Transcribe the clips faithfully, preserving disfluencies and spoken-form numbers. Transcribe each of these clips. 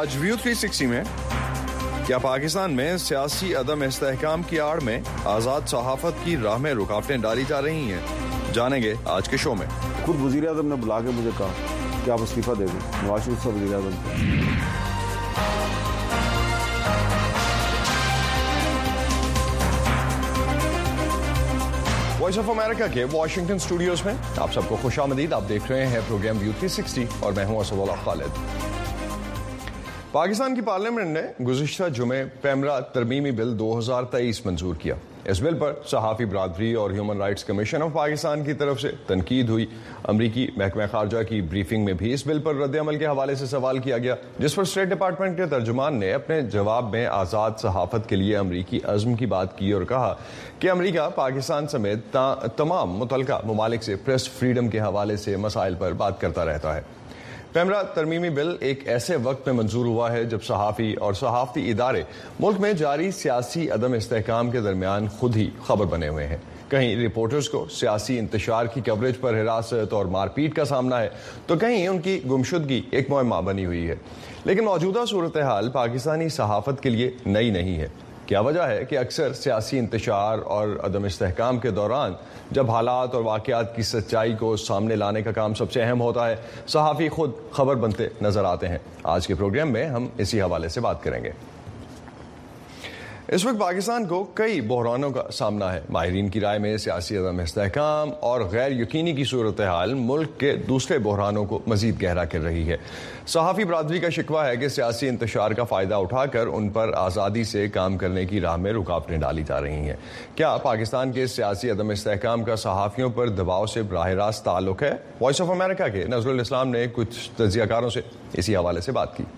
آج ویو تھری سکسٹی میں کیا پاکستان میں سیاسی عدم استحکام کی آڑ میں آزاد صحافت کی راہ میں رکاوٹیں ڈالی جا رہی ہیں؟ جانیں گے آج کے شو میں۔ خود وزیر اعظم نے بلا کے مجھے کہا کہ آپ استعفیٰ دے دیں، نواز شریف صاحب وزیر اعظم تھے۔ وائس آف امریکہ کے واشنگٹن اسٹوڈیوز میں آپ سب کو خوش آمدید۔ آپ دیکھ رہے ہیں پروگرام ویو تھری سکسٹی اور میں ہوں اسد اللہ خالد۔ پاکستان کی پارلیمنٹ نے گزشتہ جمعے پیمرا ترمیمی بل دو ہزار تیئیس منظور کیا۔ اس بل پر صحافی برادری اور ہیومن رائٹس کمیشن آف پاکستان کی طرف سے تنقید ہوئی۔ امریکی محکمہ خارجہ کی بریفنگ میں بھی اس بل پر رد عمل کے حوالے سے سوال کیا گیا، جس پر اسٹیٹ ڈپارٹمنٹ کے ترجمان نے اپنے جواب میں آزاد صحافت کے لیے امریکی عزم کی بات کی اور کہا کہ امریکہ پاکستان سمیت تمام متعلقہ ممالک سے پریس فریڈم کے حوالے سے مسائل پر بات کرتا رہتا ہے۔ پیمرا ترمیمی بل ایک ایسے وقت میں منظور ہوا ہے جب صحافی اور صحافتی ادارے ملک میں جاری سیاسی عدم استحکام کے درمیان خود ہی خبر بنے ہوئے ہیں۔ کہیں رپورٹرز کو سیاسی انتشار کی کوریج پر حراست اور مار پیٹ کا سامنا ہے تو کہیں ان کی گمشدگی ایک معمہ بنی ہوئی ہے۔ لیکن موجودہ صورتحال پاکستانی صحافت کے لیے نئی نہیں ہے۔ کیا وجہ ہے کہ اکثر سیاسی انتشار اور عدم استحکام کے دوران جب حالات اور واقعات کی سچائی کو سامنے لانے کا کام سب سے اہم ہوتا ہے، صحافی خود خبر بنتے نظر آتے ہیں؟ آج کے پروگرام میں ہم اسی حوالے سے بات کریں گے۔ اس وقت پاکستان کو کئی بحرانوں کا سامنا ہے۔ ماہرین کی رائے میں سیاسی عدم استحکام اور غیر یقینی کی صورتحال ملک کے دوسرے بحرانوں کو مزید گہرا کر رہی ہے۔ صحافی برادری کا شکوہ ہے کہ سیاسی انتشار کا فائدہ اٹھا کر ان پر آزادی سے کام کرنے کی راہ میں رکاوٹیں ڈالی جا رہی ہیں۔ کیا پاکستان کے سیاسی عدم استحکام کا صحافیوں پر دباؤ سے براہ راست تعلق ہے؟ وائس آف امریکہ کے نظر الاسلام نے کچھ تجزیہ کاروں سے اسی حوالے سے بات کی۔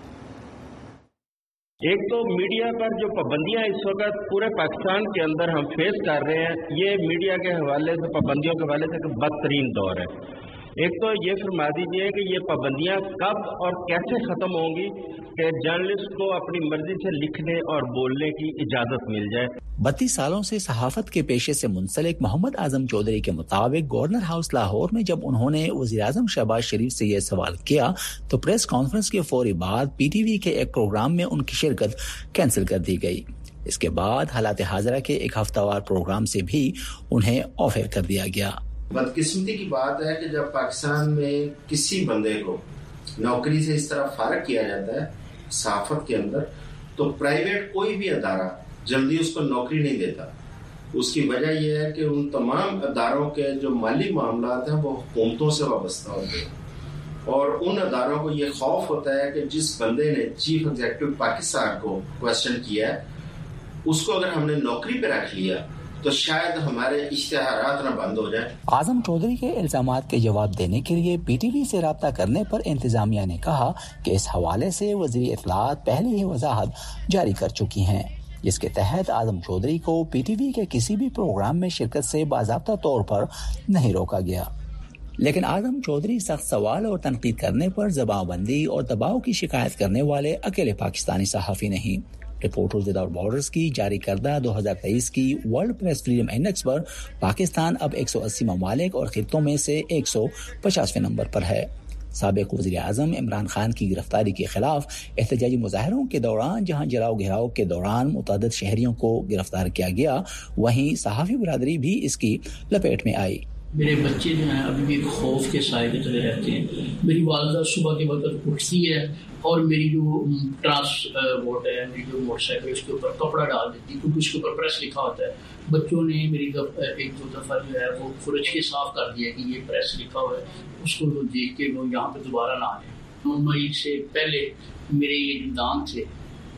ایک تو میڈیا پر جو پابندیاں اس وقت پورے پاکستان کے اندر ہم فیس کر رہے ہیں، یہ میڈیا کے حوالے سے پابندیوں کے حوالے سے ایک بدترین دور ہے۔ ایک تو یہ فرما دیجیے کہ یہ پابندیاں کب اور کیسے ختم ہوں گی کہ جرنلسٹ کو اپنی مرضی سے لکھنے اور بولنے کی اجازت مل جائے۔ بتیس سالوں سے صحافت کے پیشے سے منسلک محمد اعظم چودھری کے مطابق گورنر ہاؤس لاہور میں جب انہوں نے وزیر اعظم شہباز شریف سے یہ سوال کیا تو پریس کانفرنس کے فوری بعد پی ٹی وی کے ایک پروگرام میں ان کی شرکت کینسل کر دی گئی۔ اس کے بعد حالات حاضرہ کے ایک ہفتہ وار پروگرام سے بھی انہیں آف ایئر کر دیا گیا۔ بدقسمتی کی بات ہے کہ جب پاکستان میں کسی بندے کو نوکری سے اس طرح فارغ کیا جاتا ہے صحافت کے اندر، تو پرائیویٹ کوئی بھی ادارہ جلدی اس کو نوکری نہیں دیتا۔ اس کی وجہ یہ ہے کہ ان تمام اداروں کے جو مالی معاملات ہیں وہ حکومتوں سے وابستہ ہوتے ہیں، اور ان اداروں کو یہ خوف ہوتا ہے کہ جس بندے نے چیف ایگزیکٹو پاکستان کو کویسچن کیا ہے اس کو اگر ہم نے نوکری پہ رکھ لیا تو شاید ہمارے اشتہارات نہ بند ہو جائیں۔ اعظم چودھری کے الزامات کے جواب دینے کے لیے پی ٹی وی سے رابطہ کرنے پر انتظامیہ نے کہا کہ اس حوالے سے وزیر اطلاعات پہلے ہی وضاحت جاری کر چکی ہیں، جس کے تحت اعظم چودھری کو پی ٹی وی کے کسی بھی پروگرام میں شرکت سے باضابطہ طور پر نہیں روکا گیا۔ لیکن اعظم چودھری سخت سوال اور تنقید کرنے پر زبان بندی اور دباؤ کی شکایت کرنے والے اکیلے پاکستانی صحافی نہیں۔ رپورٹرز وداؤٹ بارڈرز کی جاری کردہ دو ہزار تیئیس کی ورلڈ پریس فریڈم انڈیکس پر پاکستان اب ایک سو اسی ممالک اور خطوں میں سے ایک سو پچاسویں نمبر پر ہے۔ سابق وزیر اعظم عمران خان کی گرفتاری کے خلاف احتجاجی مظاہروں کے دوران جہاں جلاؤ گھیراؤ کے دوران متعدد شہریوں کو گرفتار کیا گیا، وہیں صحافی برادری بھی اس کی لپیٹ میں آئی۔ میرے بچے جو ہیں ابھی بھی خوف کے سائے کے تلے رہتے ہیں۔ میری والدہ صبح کے وقت اٹھتی ہے اور میری جو ٹرانسپورٹ ہے، میری جو موٹر سائیکل، اس کے اوپر کپڑا ڈال دیتی ہے کیونکہ اس کے اوپر پریس لکھا ہوتا ہے۔ بچوں نے میری ایک دو دفعہ جو ہے وہ فرج کے صاف کر دیا کہ یہ پریس لکھا ہوا ہے، اس کو وہ دیکھ کے وہ یہاں پہ دوبارہ نہ آئے۔ نو مئی سے پہلے میرے یہ جو دانت تھے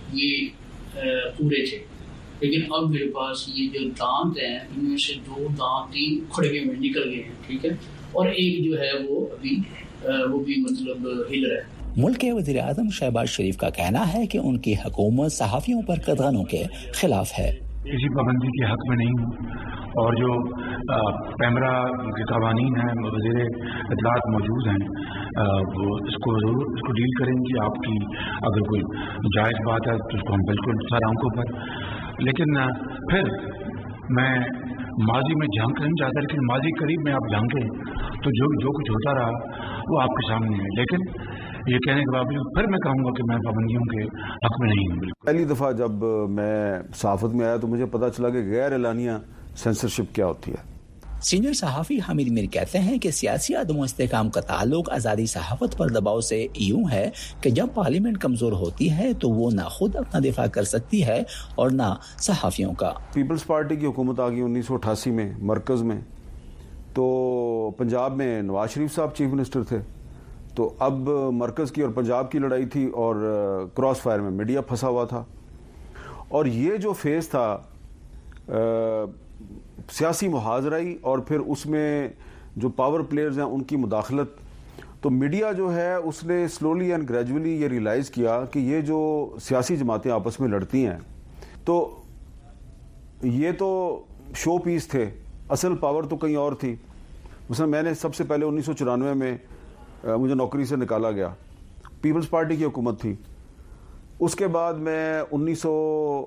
یہ پورے تھے، لیکن اب میرے پاس یہ جو دانت ہیں ان میں سے دو دانت تین کھڑے میں نکل گئے ہیں، ٹھیک ہے، اور ایک جو ہے وہ ابھی وہ بھی مطلب ہل رہا ہے۔ ملک کے وزیر اعظم شہباز شریف کا کہنا ہے کہ ان کی حکومت صحافیوں پر قدغنوں کے خلاف ہے۔ کسی پابندی کے حق میں نہیں ہوں، اور جو پیمرا کے قوانین ہیں، وزیر اطلاعات موجود ہیں، وہ اس کو ضرور اس کو ڈیل کریں گے۔ آپ کی اگر کوئی جائز بات ہے تو اس کو ہم بالکل سر آنکھوں پر، لیکن پھر میں माजी में झांकना नहीं चाहता, लेकिन माजी करीब में आप झांकें तो जो जो कुछ होता रहा वो आपके सामने है। लेकिन ये कहने के बावजूद फिर मैं कहूँगा कि मैं पाबंदियों के हक में नहीं हूँ। पहली दफ़ा जब मैं सहाफ़त में आया तो मुझे पता चला कि गैर एलानिया सेंसरशिप क्या होती है। सीनियर सहाफ़ी हामिद मीर कहते हैं कि सियासी अदम इस्तेकाम का ताल्लुक आज़ादी सहाफ़त पर दबाव से यूं है कि जब पार्लियामेंट कमज़ोर होती है तो वो ना खुद अपना दिफा कर सकती है और ना सहाफ़ियों का। पीपल्स पार्टी की हुकूमत आ गई उन्नीस सौ अठासी में मरकज़ में, तो पंजाब में नवाज शरीफ साहब चीफ मिनिस्टर थे, तो अब मरकज़ की और पंजाब की लड़ाई थी और क्रॉस फायर में मीडिया फंसा हुआ था। और ये जो फेज़ था आ, सियासी मुहाजराई और फिर उसमें जो पावर प्लेयर्स हैं उनकी मुदाखलत, तो मीडिया जो है उसने स्लोली एंड ग्रेजुअली ये रियलाइज़ किया कि ये जो सियासी जमातें आपस में लड़ती हैं तो ये तो शो पीस थे, असल पावर तो कहीं और थी। उसमें मैंने सबसे पहले उन्नीस सौ चौरानवे में मुझे नौकरी से निकाला गया, पीपल्स पार्टी की हुकूमत थी। उसके बाद मैं उन्नीस सौ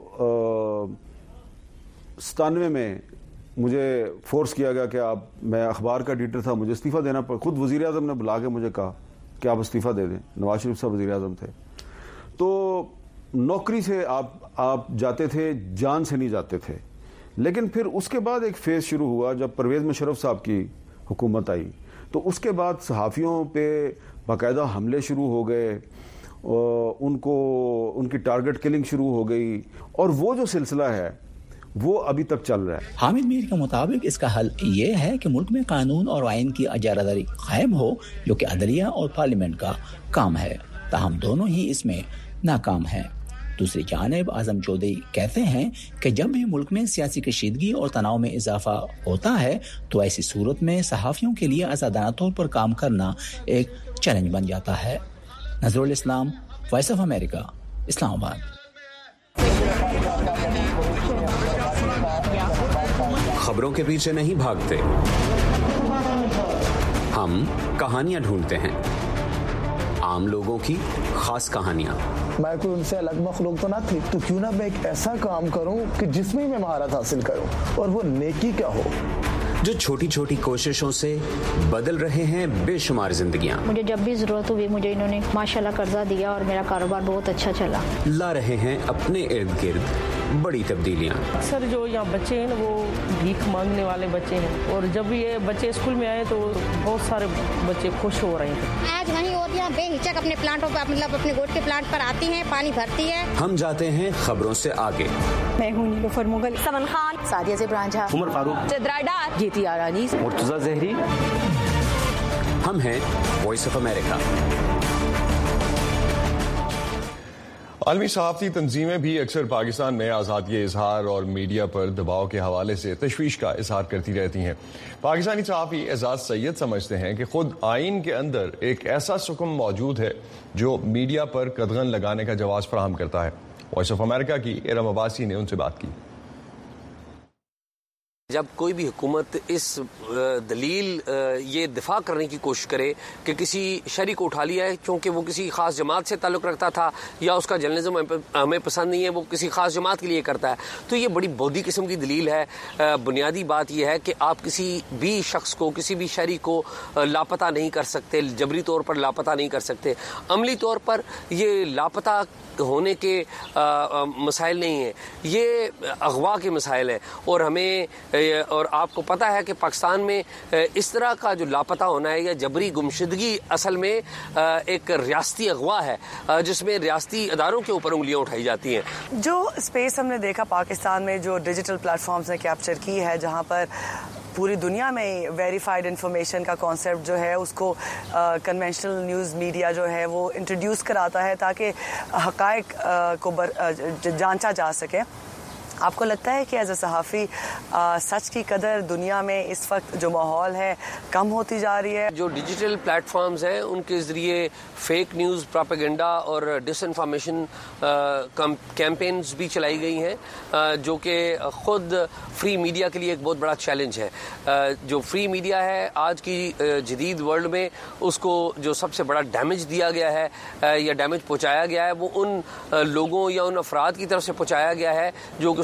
सतानवे में मुझे फोर्स किया गया कि आप, मैं अखबार का एडिटर था, मुझे इस्तीफ़ा देना पड़ा। खुद वज़ीर आज़म ने बुला के मुझे कहा कि आप इस्तीफ़ा दे दें, नवाज शरीफ साहब वज़ीर आज़म थे। तो नौकरी से आप आप जाते थे, जान से नहीं जाते थे। लेकिन फिर उसके बाद एक फेज़ शुरू हुआ जब परवेज़ मुशर्रफ साहब की हुकूमत आई, तो उसके बाद सहाफ़ियों पे बाकायदा हमले शुरू हो गए, उनको उनकी टारगेट किलिंग शुरू हो गई, और वो जो सिलसिला है वो अभी तक चल रहा है। हामिद मीर के मुताबिक इसका हल ये है कि मुल्क में कानून और आइन की इजारादारी कायम हो, जो कि अदलिया और पार्लियामेंट का काम है, ताहम दोनों ही इसमें नाकाम हैं। दूसरी जानिब आजम चौधरी कहते हैं कि जब भी मुल्क में सियासी कशीदगी और तनाव में इजाफा होता है तो ऐसी सूरत में सहाफ़ियों के लिए आज़ादाना तौर पर काम करना एक चैलेंज बन जाता है। Nazrul Islam, voice of America, Islamabad. खबरों के पीछे नहीं भागते, हम कहानियां ढूंढते हैं, आम लोगों की खास कहानियां। मैं कोई उनसे अलग मखलूक तो ना थी, तो क्यों ना मैं एक ऐसा काम करूं कि जिसमें मैं महारत हासिल करूं, और वो नेकी क्या हो, जो छोटी छोटी कोशिशों से बदल रहे हैं बेशुमार जिंदगियां। मुझे जब भी जरूरत हुई मुझे इन्होंने माशाल्लाह कर्जा दिया और मेरा कारोबार बहुत अच्छा चला। ला रहे हैं अपने इर्द गिर्द बड़ी तब्दीलियां। अक्सर जो यहाँ बच्चे हैं वो भीख मांगने वाले बच्चे हैं, और जब ये बच्चे स्कूल में आए तो बहुत सारे बच्चे खुश हो रहे थे। आज वहीं औरतें बेहिचक अपने प्लांटों पर, मतलब अपने गोट के प्लांट पर आती हैं, पानी भरती है। हम जाते हैं खबरों से आगे। मैं हूँ नीलुफर मुगल, समन खान, सादिया ज़ेबरान झा, उमर फारूक, चित्राडार, जीती आरानी, मुर्तजा जहरी। हम हैं वॉइस ऑफ अमेरिका। आलमी सहाफ़ती तंजीमें भी अक्सर पाकिस्तान में आज़ादी इजहार और मीडिया पर दबाव के हवाले से तशवीश का इजहार करती रहती हैं। पाकिस्तानी सहाफ़ी एजाज सैयद समझते हैं कि खुद आइन के अंदर एक ऐसा हुक्म मौजूद है जो मीडिया पर कदगन लगाने का जवाब फराहम करता है। वॉइस ऑफ अमेरिका की इरम अब्बासी ने उनसे बात की। जब कोई भी हुकूमत इस दलील ये दिफा करने की कोशिश करे कि किसी शहरी को उठा लिया है क्योंकि वो किसी खास जमात से ताल्लुक़ रखता था या उसका जर्नलिज्म हमें पसंद नहीं है, वो किसी खास जमात के लिए करता है, तो ये बड़ी बौद्धी किस्म की दलील है। बुनियादी बात यह है कि आप किसी भी शख्स को, किसी भी शहरी को लापता नहीं कर सकते, जबरी तौर पर लापता नहीं कर सकते। अमली तौर पर ये लापता होने के आ, आ, मसाइल नहीं है, ये अगवा के मसाइल है। और हमें और आपको पता है कि पाकिस्तान में इस तरह का जो लापता होना है या जबरी गुमशुदगी असल में एक रियासती अगवा है जिसमें रियासती अदारों के ऊपर उंगलियां उठाई जाती हैं। जो स्पेस हमने देखा पाकिस्तान में जो डिजिटल प्लेटफॉर्म्स ने कैप्चर की है, जहां पर पूरी दुनिया में वेरीफाइड इंफॉर्मेशन का कॉन्सेप्ट जो है उसको कन्वेंशनल न्यूज़ मीडिया जो है वो इंट्रोड्यूस कराता है ताकि हक़ाइक़ को जांचा जा सके। आपको लगता है कि एज अ सहाफ़ी सच की कदर दुनिया में इस वक्त जो माहौल है कम होती जा रही है? जो डिजिटल प्लेटफॉर्म्स हैं उनके ज़रिए फेक न्यूज़, प्रोपेगेंडा और डिसइंफॉर्मेशन कैंपेन्स भी चलाई गई हैं जो कि ख़ुद फ्री मीडिया के लिए एक बहुत बड़ा चैलेंज है। जो फ्री मीडिया है आज की जदीद वर्ल्ड में, उसको जो सबसे बड़ा डैमेज दिया गया है या डैमेज पहुँचाया गया है वो उन लोगों या उन अफराद की तरफ से पहुँचाया गया है जो कि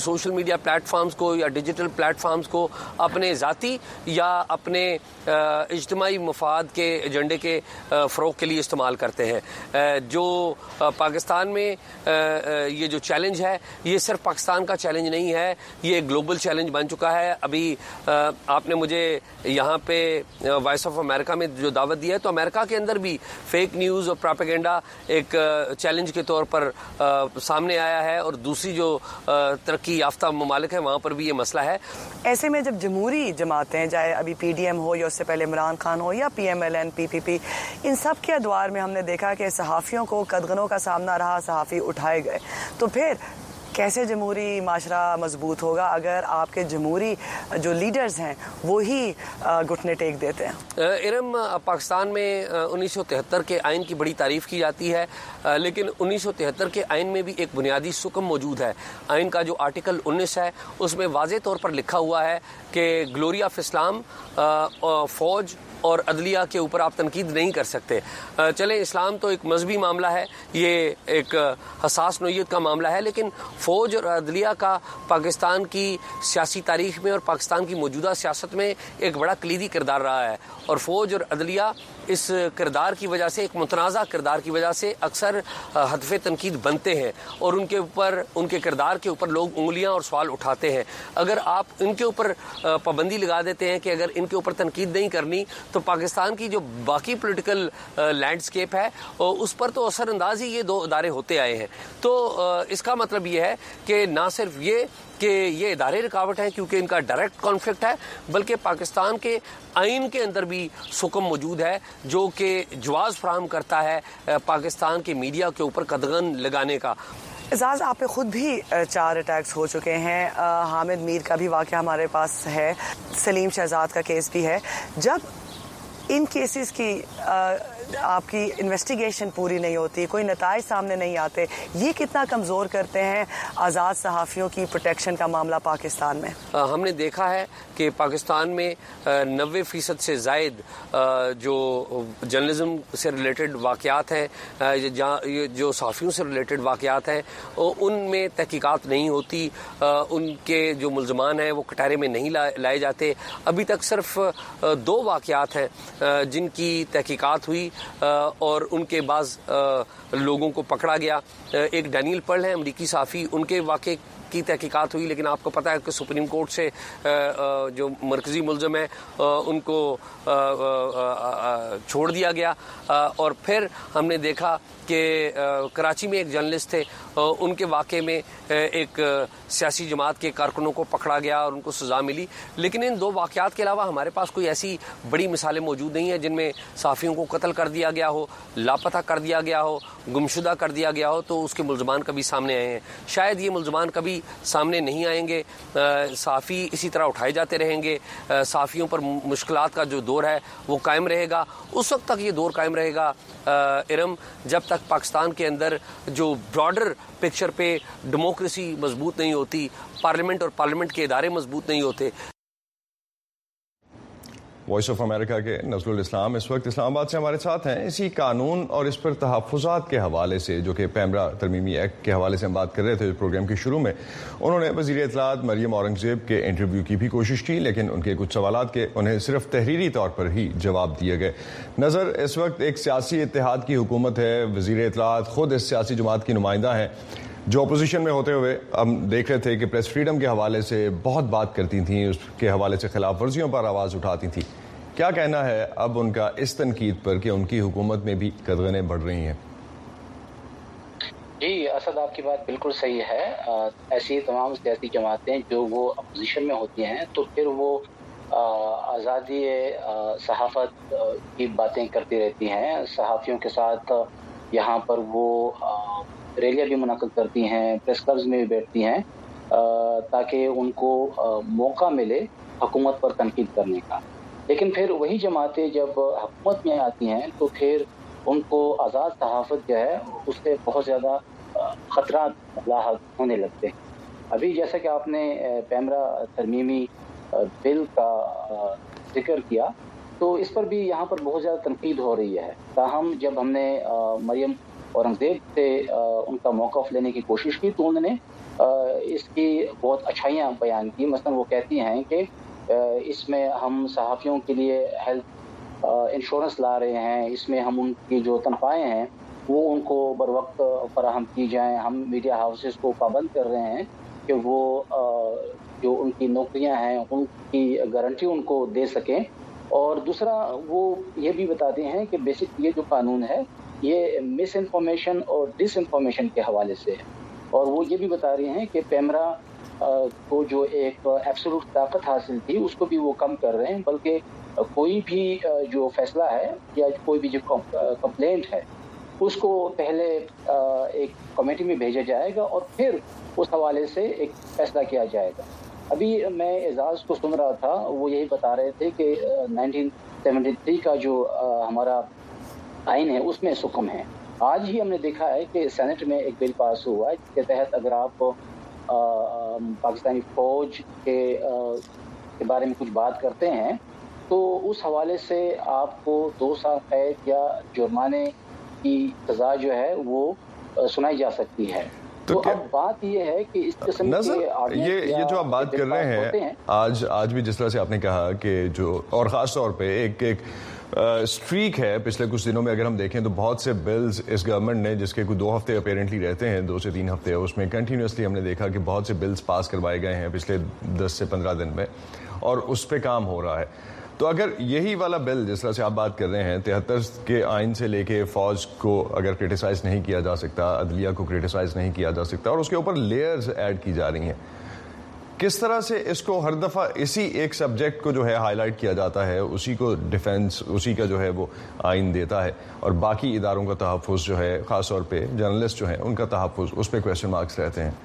سوشل میڈیا پلیٹ فارمز کو یا ڈیجیٹل پلیٹ فارمز کو اپنے ذاتی یا اپنے اجتماعی مفاد کے ایجنڈے کے فروغ کے لیے استعمال کرتے ہیں. جو پاکستان میں یہ جو چیلنج ہے یہ صرف پاکستان کا چیلنج نہیں ہے, یہ ایک گلوبل چیلنج بن چکا ہے. ابھی آپ نے مجھے یہاں پہ وائس آف امریکہ میں جو دعوت دی ہے تو امریکہ کے اندر بھی فیک نیوز اور پراپیگنڈا ایک چیلنج کے طور پر سامنے آیا ہے, اور دوسری جو ترقی یافتہ ممالک ہیں وہاں پر بھی یہ مسئلہ ہے. ایسے میں جب جمہوری جماعتیں چاہے ابھی پی ڈی ایم ہو یا اس سے پہلے عمران خان ہو یا پی ایم ایل این, پی پی پی, ان سب کے ادوار میں ہم نے دیکھا کہ صحافیوں کو قدغنوں کا سامنا رہا, صحافی اٹھائے گئے. تو پھر کیسے جمہوری معاشرہ مضبوط ہوگا اگر آپ کے جمہوری جو لیڈرز ہیں وہی گھٹنے ٹیک دیتے ہیں؟ ارم, پاکستان میں انیس سو تہتر کے آئین کی بڑی تعریف کی جاتی ہے, لیکن انیس سو تہتر کے آئین میں بھی ایک بنیادی سکم موجود ہے. آئین کا جو آرٹیکل انیس ہے اس میں واضح طور پر لکھا ہوا ہے کہ گلوری آف اسلام, فوج اور عدلیہ کے اوپر آپ تنقید نہیں کر سکتے. چلیں اسلام تو ایک مذہبی معاملہ ہے, یہ ایک حساس نوعیت کا معاملہ ہے, لیکن فوج اور عدلیہ کا پاکستان کی سیاسی تاریخ میں اور پاکستان کی موجودہ سیاست میں ایک بڑا کلیدی کردار رہا ہے. اور فوج اور عدلیہ اس کردار کی وجہ سے, ایک متنازع کردار کی وجہ سے اکثر ہدف تنقید بنتے ہیں, اور ان کے اوپر, ان کے کردار کے اوپر لوگ انگلیاں اور سوال اٹھاتے ہیں. اگر آپ ان کے اوپر پابندی لگا دیتے ہیں کہ اگر ان کے اوپر تنقید نہیں کرنی تو پاکستان کی جو باقی پولیٹیکل لینڈسکیپ ہے اس پر تو اثر انداز ہی یہ دو ادارے ہوتے آئے ہیں. تو اس کا مطلب یہ ہے کہ نہ صرف یہ کہ یہ ادارے رکاوٹ ہیں کیونکہ ان کا ڈائریکٹ کانفلکٹ ہے, بلکہ پاکستان کے آئین کے اندر بھی سکم موجود ہے جو کہ جواز فراہم کرتا ہے پاکستان کے میڈیا کے اوپر قدغن لگانے کا. اعزاز, آپ پہ خود بھی چار اٹیکس ہو چکے ہیں, حامد میر کا بھی واقعہ ہمارے پاس ہے, سلیم شہزاد کا کیس بھی ہے. جب ان کیسز کی آپ کی انویسٹیگیشن پوری نہیں ہوتی, کوئی نتائج سامنے نہیں آتے, یہ کتنا کمزور کرتے ہیں آزاد صحافیوں کی پروٹیکشن کا معاملہ پاکستان میں؟ ہم نے دیکھا ہے کہ پاکستان میں نوے فیصد سے زائد جو جرنلزم سے ریلیٹڈ واقعات ہیں, جو صحافیوں سے ریلیٹڈ واقعات ہیں, ان میں تحقیقات نہیں ہوتی, ان کے جو ملزمان ہیں وہ کٹہرے میں نہیں لائے جاتے. ابھی تک صرف دو واقعات ہیں جن کی تحقیقات ہوئی اور ان کے بعض لوگوں کو پکڑا گیا. ایک ڈینیل پرل ہے امریکی صحافی, ان کے واقعے کی تحقیقات ہوئی, لیکن آپ کو پتا ہے کہ سپریم کورٹ سے جو مرکزی ملزم ہے ان کو چھوڑ دیا گیا. اور پھر ہم نے دیکھا کہ کراچی میں ایک جرنلسٹ تھے, ان کے واقعے میں ایک سیاسی جماعت کے کارکنوں کو پکڑا گیا اور ان کو سزا ملی. لیکن ان دو واقعات کے علاوہ ہمارے پاس کوئی ایسی بڑی مثالیں موجود نہیں ہیں جن میں صحافیوں کو قتل کر دیا گیا ہو, لاپتہ کر دیا گیا ہو, گمشدہ کر دیا گیا ہو تو اس کے ملزمان کبھی سامنے آئے ہیں. شاید یہ ملزمان کبھی سامنے نہیں آئیں گے, صحافی اسی طرح اٹھائے جاتے رہیں گے, صحافیوں پر مشکلات کا جو دور ہے وہ قائم رہے گا. اس وقت تک یہ دور قائم رہے گا ارم جب تک پاکستان کے اندر جو براڈر پکچر پہ ڈیموکریسی مضبوط نہیں ہوتی, پارلیمنٹ اور پارلیمنٹ کے ادارے مضبوط نہیں ہوتے. وائس آف امریکہ کے نزل الاسلام اس وقت اسلام آباد سے ہمارے ساتھ ہیں. اسی قانون اور اس پر تحفظات کے حوالے سے جو کہ پیمرا ترمیمی ایکٹ کے حوالے سے ہم بات کر رہے تھے پروگرام کے شروع میں, انہوں نے وزیر اطلاعات مریم اورنگزیب کے انٹرویو کی بھی کوشش کی, لیکن ان کے کچھ سوالات کے انہیں صرف تحریری طور پر ہی جواب دیے گئے. نظر اس وقت ایک سیاسی اتحاد کی حکومت ہے, وزیر اطلاعات خود اس سیاسی جماعت کی نمائندہ ہیں جو اپوزیشن میں ہوتے ہوئے ہم دیکھ رہے تھے کہ پریس فریڈم کے حوالے سے بہت بات کرتی تھیں, اس کے حوالے سے خلاف ورزیوں پر آواز اٹھاتی تھیں. کیا کہنا ہے اب ان کا اس تنقید پر کہ ان کی حکومت میں بھی قدغنیں بڑھ رہی ہیں؟ جی اسد, آپ کی بات بالکل صحیح ہے. ایسی تمام سیاسی جماعتیں جو وہ اپوزیشن میں ہوتی ہیں تو پھر وہ آزادی صحافت کی باتیں کرتی رہتی ہیں. صحافیوں کے ساتھ یہاں پر وہ ریلیاں بھی منعقد کرتی ہیں, پریس کلبز میں بھی بیٹھتی ہیں تاکہ ان کو موقع ملے حکومت پر تنقید کرنے کا. لیکن پھر وہی جماعتیں جب حکومت میں آتی ہیں تو پھر ان کو آزاد صحافت جو ہے اس سے بہت زیادہ خطرات لاحق ہونے لگتے ہیں. ابھی جیسا کہ آپ نے پیمرا ترمیمی بل کا ذکر کیا تو اس پر بھی یہاں پر بہت زیادہ تنقید ہو رہی ہے. تاہم جب ہم نے مریم اورنگزیب سے ان کا موقف لینے کی کوشش کی تو انہوں نے اس کی بہت اچھائیاں بیان کی. مثلاً وہ کہتی ہیں کہ اس میں ہم صحافیوں کے لیے ہیلتھ انشورنس لا رہے ہیں, اس میں ہم ان کی جو تنخواہیں ہیں وہ ان کو بر وقت فراہم کی جائیں, ہم میڈیا ہاؤسز کو پابند کر رہے ہیں کہ وہ جو ان کی نوکریاں ہیں ان کی گارنٹی ان کو دے سکیں. اور دوسرا وہ یہ بھی بتاتے ہیں کہ بیسک یہ جو قانون ہے یہ مس انفارمیشن اور ڈس انفارمیشن کے حوالے سے ہے, اور وہ یہ بھی بتا رہے ہیں کہ پیمرا کو جو ایک ایبسولوٹ طاقت حاصل تھی اس کو بھی وہ کم کر رہے ہیں, بلکہ کوئی بھی جو فیصلہ ہے یا کوئی بھی جو کمپلینٹ ہے اس کو پہلے ایک کمیٹی میں بھیجا جائے گا اور پھر اس حوالے سے ایک فیصلہ کیا جائے گا. ابھی میں اعزاز کو سن رہا تھا, وہ یہی بتا رہے تھے کہ نائنٹین سیونٹی تھری کا جو ہمارا آئین ہے اس میں حکم ہے. آج ہی ہم نے دیکھا ہے کہ سینٹ میں ایک بل پاس ہوا ہے جس کے تحت اگر آپ پاکستانی فوج کے بارے میں کچھ بات کرتے ہیں تو اس حوالے سے آپ کو دو سال قید یا جرمانے کی سزا جو ہے وہ سنائی جا سکتی ہے. تو اب بات یہ ہے کہ اس قسم کے یہ یہ جو آپ بات کر رہے ہیں آج آج بھی جس طرح سے آپ نے کہا کہ جو اور خاص طور پہ ایک ایک اسٹریک ہے پچھلے کچھ دنوں میں اگر ہم دیکھیں تو بہت سے بلز اس گورنمنٹ نے جس کے کوئی دو ہفتے اپیرنٹلی رہتے ہیں, دو سے تین ہفتے, اس میں کنٹینیوسلی ہم نے دیکھا کہ بہت سے بلز پاس کروائے گئے ہیں پچھلے دس سے پندرہ دن میں, اور اس پہ کام ہو رہا ہے. تو اگر یہی والا بل جس طرح سے آپ بات کر رہے ہیں تہتر کے آئین سے لے کے فوج کو اگر کرٹیسائز نہیں کیا جا سکتا, عدلیہ کو کرٹیسائز نہیں کیا جا سکتا, اور اس کے اوپر لیئرز ایڈ کی جا رہی ہیں, کس طرح سے اس کو ہر دفعہ اسی ایک سبجیکٹ کو جو ہے ہائی لائٹ کیا جاتا ہے, اسی کو ڈیفینس اسی کا جو ہے وہ آئین دیتا ہے, اور باقی اداروں کا تحفظ جو ہے خاص طور پہ جرنلسٹ جو ہیں ان کا تحفظ اس پہ کویسچن مارکس رہتے ہیں.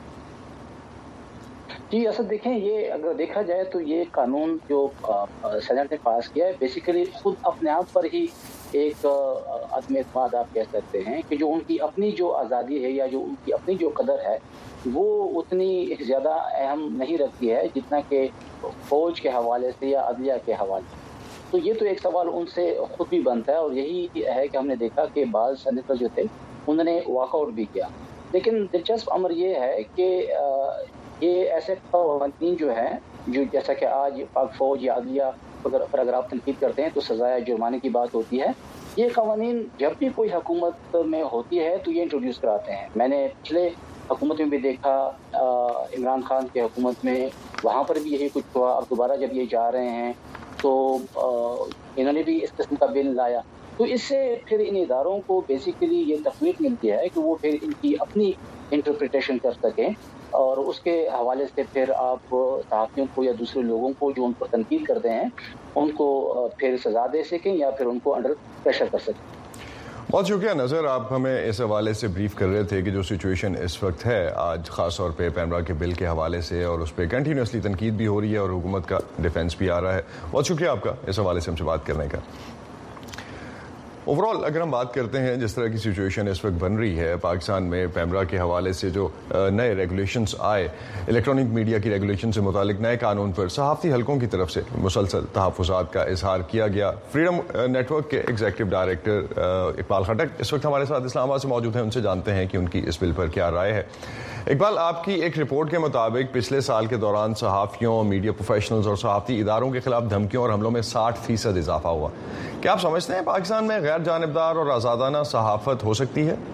جی اصل دیکھیں, یہ اگر دیکھا جائے تو یہ قانون جو سینٹ نے پاس کیا ہے بیسیکلی خود اپنے آپ پر ہی ایک عدم اعتماد آپ کہہ سکتے ہیں کہ جو ان کی اپنی جو آزادی ہے یا جو ان کی اپنی جو قدر ہے وہ اتنی زیادہ اہم نہیں رکھتی ہے جتنا کہ فوج کے حوالے سے یا عدلیہ کے حوالے سے. تو یہ تو ایک سوال ان سے خود بھی بنتا ہے, اور یہی ہے کہ ہم نے دیکھا کہ بعض سینیٹر جو تھے انہوں نے واک آؤٹ بھی کیا. لیکن دلچسپ امر یہ ہے کہ یہ ایسے قوانین جو ہیں جو جیسا کہ آج پاک فوج یا عدلیہ پر اگر آپ تنقید کرتے ہیں تو سزا یا جرمانے کی بات ہوتی ہے, یہ قوانین جب بھی کوئی حکومت میں ہوتی ہے تو یہ انٹروڈیوس کراتے ہیں. میں نے پچھلے حکومت میں بھی دیکھا, عمران خان کے حکومت میں وہاں پر بھی یہی کچھ ہوا. اب دوبارہ جب یہ جا رہے ہیں تو انہوں نے بھی اس قسم کا بل لایا. تو اس سے پھر ان اداروں کو بیسیکلی یہ تقویت ملتی ہے کہ وہ پھر ان کی اپنی انٹرپریٹیشن کر سکیں, اور اس کے حوالے سے پھر آپ صحافیوں کو یا دوسرے لوگوں کو جو ان پر تنقید کرتے ہیں ان کو پھر سزا دے سکیں یا پھر ان کو انڈر پریشر کر سکیں. بہت شکریہ نظر, آپ ہمیں اس حوالے سے بریف کر رہے تھے کہ جو سچویشن اس وقت ہے آج خاص طور پہ پیمرا کے بل کے حوالے سے, اور اس پہ کنٹینیوسلی تنقید بھی ہو رہی ہے اور حکومت کا ڈیفینس بھی آ رہا ہے. بہت شکریہ آپ کا اس حوالے سے ہم سے بات کرنے کا. اوور آل اگر ہم بات کرتے ہیں جس طرح کی سچویشن اس وقت بن رہی ہے پاکستان میں, پیمرا کے حوالے سے جو نئے ریگولیشنز آئے, الیکٹرانک میڈیا کی ریگولیشن سے متعلق نئے قانون پر صحافتی حلقوں کی طرف سے مسلسل تحفظات کا اظہار کیا گیا. فریڈم نیٹ ورک کے ایگزیکٹو ڈائریکٹر اقبال خٹک اس وقت ہمارے ساتھ اسلام آباد سے موجود ہیں, ان سے جانتے ہیں کہ ان کی اس بل پر کیا رائے ہے. اقبال, آپ کی ایک رپورٹ کے مطابق پچھلے سال کے دوران صحافیوں, میڈیا پروفیشنلز اور صحافتی اداروں کے خلاف دھمکیوں اور حملوں میں ساٹھ فیصد اضافہ ہوا. کیا آپ سمجھتے ہیں پاکستان میں غیر جانبدار اور آزادانہ صحافت ہو سکتی ہے؟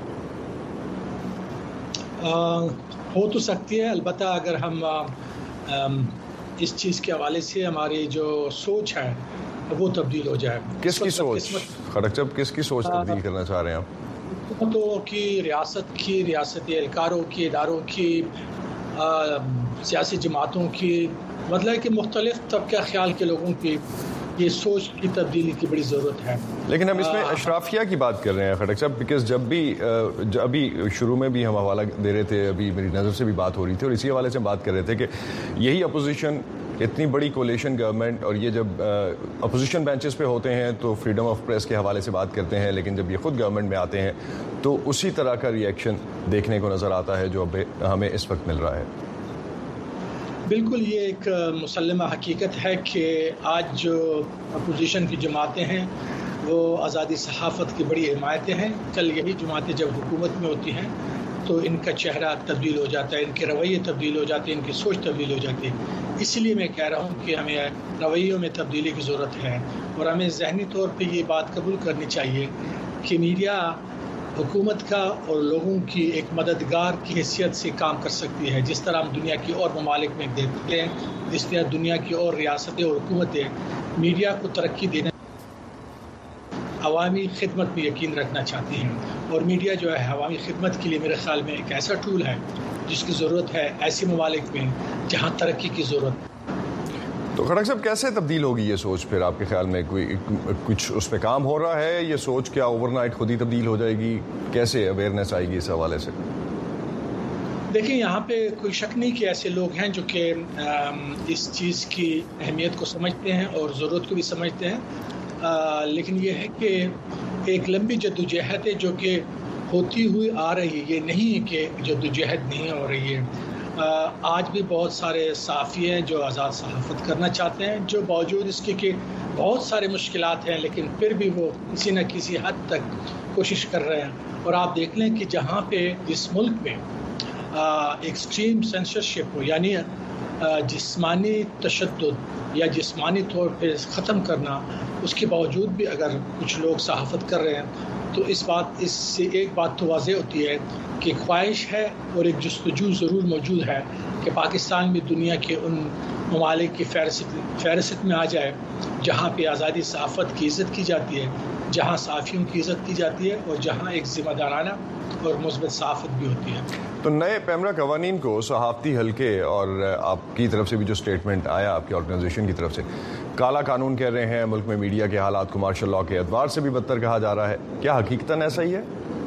آ, ہو تو سکتی ہے, البتہ اگر ہم آ, آ, اس چیز کے حوالے سے ہماری جو سوچ ہے وہ تبدیل ہو جائے. کس کی سوچ خٹک صاحب, کس کی سوچ تبدیل کرنا چاہ رہے ہیں آپ؟ حکومتوں کی, ریاست کی, ریاستی اہلکاروں کی, اداروں کی, آ, سیاسی جماعتوں کی, مطلب کہ مختلف طبقہ خیال کے لوگوں کی یہ سوچ کی تبدیلی کی بڑی ضرورت ہے. لیکن ہم اس میں اشرافیہ کی بات کر رہے ہیں خٹک صاحب, بیکاز جب بھی ابھی شروع میں بھی ہم حوالہ دے رہے تھے, ابھی میری نظر سے بھی بات ہو رہی تھی اور اسی حوالے سے بات کر رہے تھے کہ یہی اپوزیشن, اتنی بڑی کولیشن گورنمنٹ, اور یہ جب اپوزیشن بینچز پہ ہوتے ہیں تو فریڈم آف پریس کے حوالے سے بات کرتے ہیں, لیکن جب یہ خود گورنمنٹ میں آتے ہیں تو اسی طرح کا ری ایکشن دیکھنے کو نظر آتا ہے جو اب ہمیں اس وقت مل رہا ہے. بالکل, یہ ایک مسلمہ حقیقت ہے کہ آج جو اپوزیشن کی جماعتیں ہیں وہ آزادی صحافت کی بڑی حمایتیں ہیں. کل یہی جماعتیں جب حکومت میں ہوتی ہیں تو ان کا چہرہ تبدیل ہو جاتا ہے, ان کے رویے تبدیل ہو جاتے ہیں, ان کی سوچ تبدیل ہو جاتی ہے. اس لیے میں کہہ رہا ہوں کہ ہمیں رویوں میں تبدیلی کی ضرورت ہے, اور ہمیں ذہنی طور پہ یہ بات قبول کرنی چاہیے کہ میڈیا حکومت کا اور لوگوں کی ایک مددگار کی حیثیت سے کام کر سکتی ہے. جس طرح ہم دنیا کی اور ممالک میں دیکھتے ہیں, جس طرح دنیا کی اور ریاستیں اور حکومتیں میڈیا کو ترقی دینے, عوامی خدمت میں یقین رکھنا چاہتی ہیں, اور میڈیا جو ہے عوامی خدمت کے لیے میرے خیال میں ایک ایسا ٹول ہے جس کی ضرورت ہے ایسے ممالک میں جہاں ترقی کی ضرورت. تو کھڑک صاحب کیسے تبدیل ہوگی یہ سوچ پھر آپ کے خیال میں؟ کوئی کچھ اس پہ کام ہو رہا ہے؟ یہ سوچ کیا اوور نائٹ خود ہی تبدیل ہو جائے گی؟ کیسے اویئرنیس آئے گی اس حوالے سے؟ دیکھیں, یہاں پہ کوئی شک نہیں کہ ایسے لوگ ہیں جو کہ اس چیز کی اہمیت کو سمجھتے ہیں اور ضرورت کو بھی سمجھتے ہیں, آ, لیکن یہ ہے کہ ایک لمبی جدوجہد ہے جو کہ ہوتی ہوئی آ رہی ہے. یہ نہیں ہے کہ جدوجہد نہیں ہو رہی ہے. آ, آج بھی بہت سارے صحافی ہیں جو آزاد صحافت کرنا چاہتے ہیں, جو باوجود اس کے کہ بہت سارے مشکلات ہیں لیکن پھر بھی وہ کسی نہ کسی حد تک کوشش کر رہے ہیں. اور آپ دیکھ لیں کہ جہاں پہ اس ملک میں ایکسٹریم سینسرشپ ہو, یعنی جسمانی تشدد یا جسمانی طور پہ ختم کرنا, اس کے باوجود بھی اگر کچھ لوگ صحافت کر رہے ہیں تو اس بات اس سے ایک بات تو واضح ہوتی ہے کہ خواہش ہے اور ایک جستجو ضرور موجود ہے کہ پاکستان بھی دنیا کے ان ممالک کی فہرست فہرست میں آ جائے جہاں پہ آزادی صحافت کی عزت کی جاتی ہے, جہاں صحافیوں کی عزت کی جاتی ہے, اور جہاں ایک ذمہ دارانہ اور مثبت صحافت بھی ہوتی ہے. تو نئے پیمرا قوانین کو صحافتی حلقے اور آپ کی طرف سے بھی جو سٹیٹمنٹ آیا آپ کی آرگنائزیشن کی طرف سے, کالا قانون کہہ رہے ہیں, ملک میں میڈیا کے حالات کو مارشل لاء کے اعتبار سے بھی بدتر کہا جا رہا ہے, کیا حقیقتاً ایسا ہی ہے؟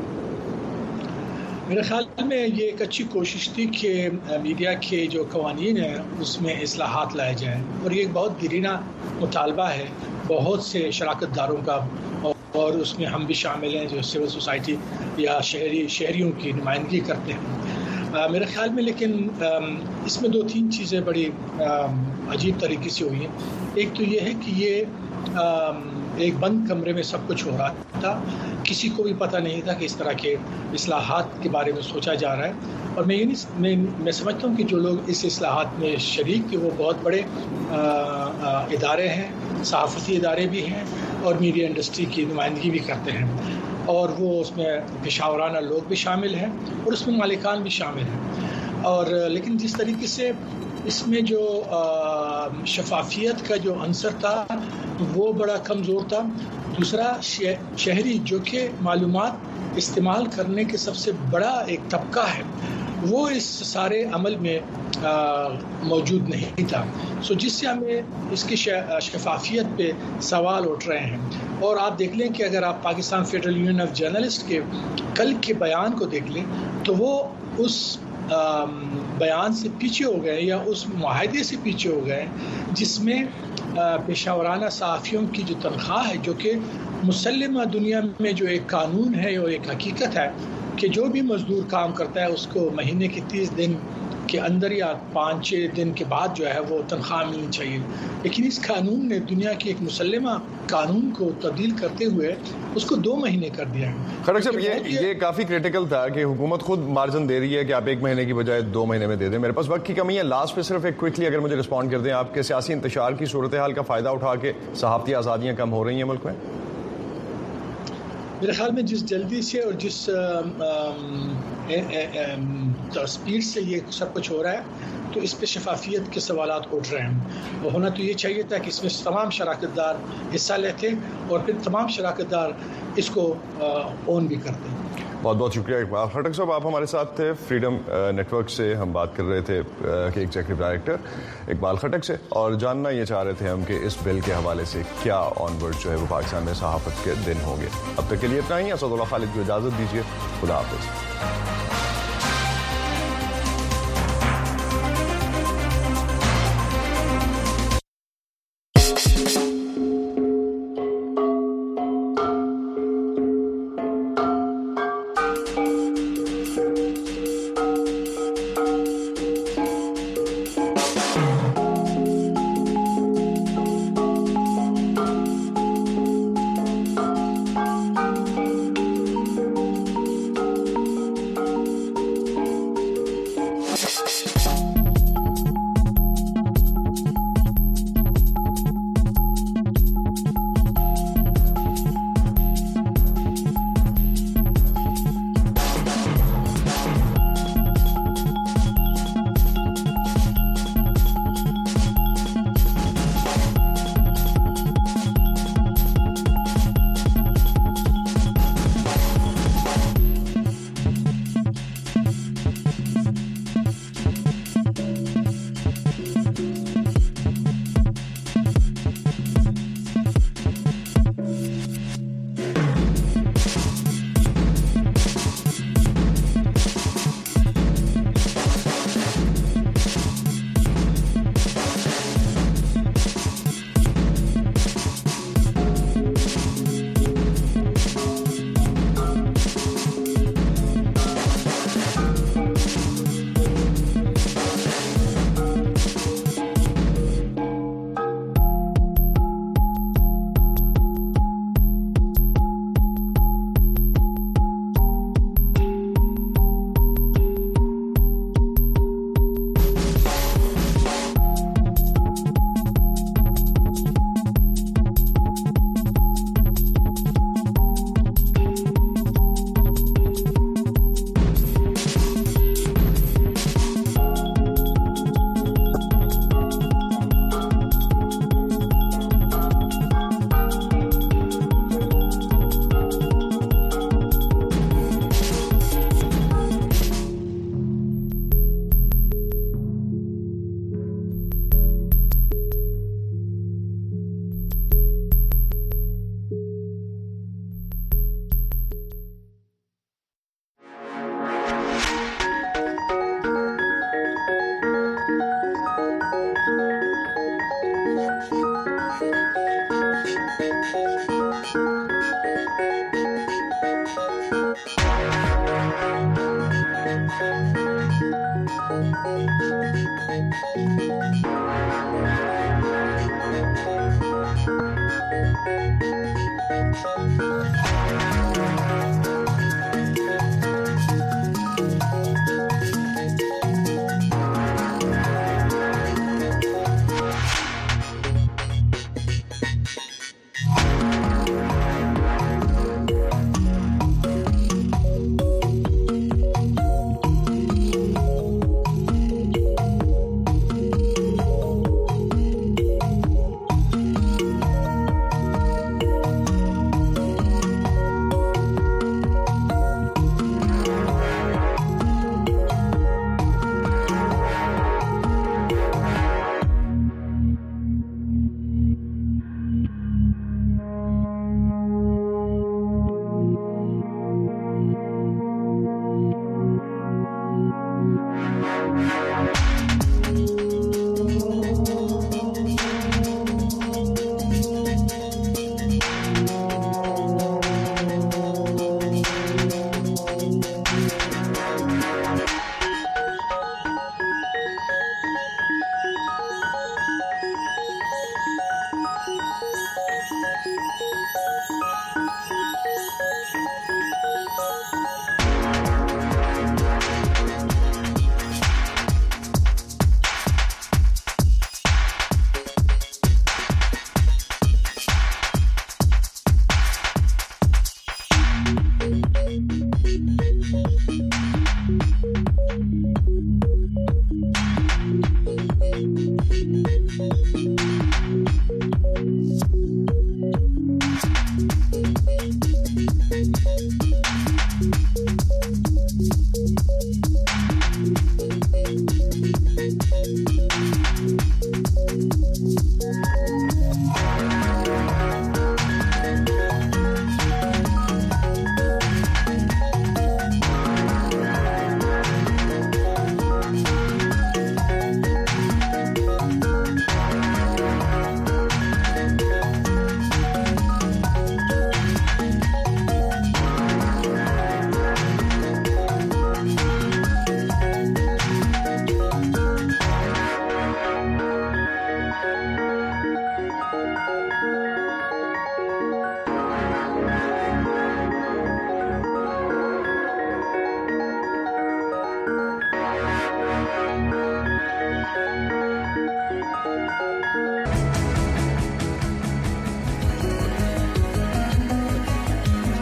میرے خیال میں یہ ایک اچھی کوشش تھی کہ میڈیا کے جو قوانین ہیں اس میں اصلاحات لائے جائیں, اور یہ ایک بہت دیرینہ مطالبہ ہے بہت سے شراکت داروں کا, اور اس میں ہم بھی شامل ہیں جو سول سوسائٹی یا شہری شہریوں کی نمائندگی کرتے ہیں. آ, میرے خیال میں لیکن آ, اس میں دو تین چیزیں بڑی آ, عجیب طریقے سے ہوئی ہیں. ایک تو یہ ہے کہ یہ آ, ایک بند کمرے میں سب کچھ ہو رہا تھا, کسی کو بھی پتہ نہیں تھا کہ اس طرح کے اصلاحات کے بارے میں سوچا جا رہا ہے. اور میں یہ نہیں میں, میں سمجھتا ہوں کہ جو لوگ اس اصلاحات میں شریک تھے وہ بہت بڑے آ, آ, ادارے ہیں, صحافتی ادارے بھی ہیں, اور میڈیا انڈسٹری کی نمائندگی بھی کرتے ہیں, اور وہ اس میں پیشاورانہ لوگ بھی شامل ہیں اور اس میں مالکان بھی شامل ہیں. اور لیکن جس طریقے سے اس میں جو شفافیت کا جو عنصر تھا وہ بڑا کمزور تھا. دوسرا, شہری جو کہ معلومات استعمال کرنے کے سب سے بڑا ایک طبقہ ہے, وہ اس سارے عمل میں موجود نہیں تھا. سو جس سے ہمیں اس کی شفافیت پہ سوال اٹھ رہے ہیں. اور آپ دیکھ لیں کہ اگر آپ پاکستان فیڈرل یونین آف جرنلسٹ کے کل کے بیان کو دیکھ لیں تو وہ اس بیان سے پیچھے ہو گئے یا اس معاہدے سے پیچھے ہو گئے جس میں پیشاورانہ صحافیوں کی جو تنخواہ ہے, جو کہ مسلمہ دنیا میں جو ایک قانون ہے اور ایک حقیقت ہے کہ جو بھی مزدور کام کرتا ہے اس کو مہینے کے تیس دن کے اندر یا پانچ چھ دن کے بعد جو ہے وہ تنخواہ ملنی چاہیے. لیکن اس قانون نے دنیا کے ایک مسلمہ قانون کو تبدیل کرتے ہوئے اس کو دو مہینے کر دیا ہے. خرق صاحب, یہ یہ کافی کریٹیکل تھا کہ حکومت خود مارجن دے رہی ہے کہ آپ ایک مہینے کی بجائے دو مہینے میں دے دیں. میرے پاس وقت کی کمی ہے, لاسٹ پہ صرف ایک کوئکلی اگر مجھے رسپونڈ کر دیں, آپ کے سیاسی انتشار کی صورتحال کا فائدہ اٹھا کے صحافتی آزادیاں کم ہو رہی ہیں ملک میں؟ میرے خیال میں جس جلدی سے اور جس سپیڈ سے یہ سب کچھ ہو رہا ہے تو اس پہ شفافیت کے سوالات اٹھ رہے ہیں. وہ ہونا تو یہ چاہیے تھا کہ اس میں تمام شراکت دار حصہ لیتے اور پھر تمام شراکت دار اس کو اون بھی کرتے. بہت بہت شکریہ اقبال خٹک صاحب, آپ ہمارے ساتھ تھے. فریڈم نیٹ ورک سے ہم بات کر رہے تھے کہ ایگزیکٹو ڈائریکٹر اقبال خٹک سے, اور جاننا یہ چاہ رہے تھے ہم کہ اس بل کے حوالے سے کیا آن ورڈ جو ہے وہ پاکستان میں صحافت کے دن ہوں گے. اب تک کے لیے اتنا ہی. اسد اللہ خالد کو اجازت دیجیے. خدا حافظ.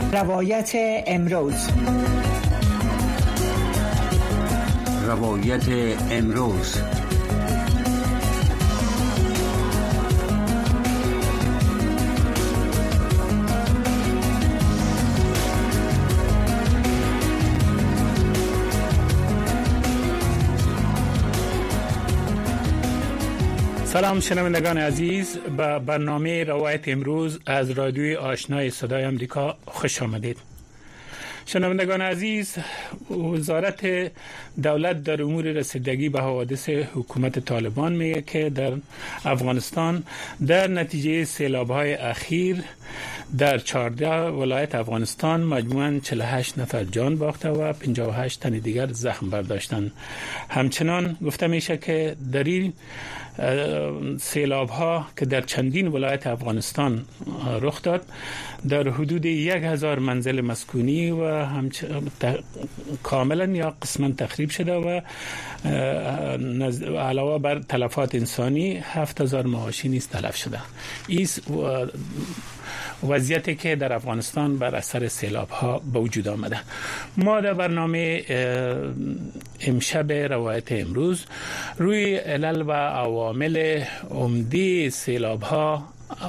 روایت امروز روایت امروز سلام شنوندگان عزیز، به برنامه روایت امروز از رادیوی آشنای صدای آمریکا خوش آمدید. شنوندگان عزیز، وزارت دولت در امور رسیدگی به حوادث حکومت طالبان میگه که در افغانستان در نتیجه سیلاب‌های اخیر در چهارده ولایت افغانستان مجموعاً چهل و هشت نفر جان باخته و پنجاه و هشت تن دیگر زخم برداشتند. همچنان گفته میشه که در این سیلاب ها که در چندین ولایت افغانستان رخ داد در حدود یک هزار منزل مسکونی و همچ... کاملا یا قسما تخریب شده و علاوه بر تلفات انسانی هفت هزار معاشی نیز تلف شده. این وضعیتی که در افغانستان بر اثر سیلاب ها به وجود آمده. ما در برنامه امشب روایت امروز روی علل و عوامل عمده سیلاب ها،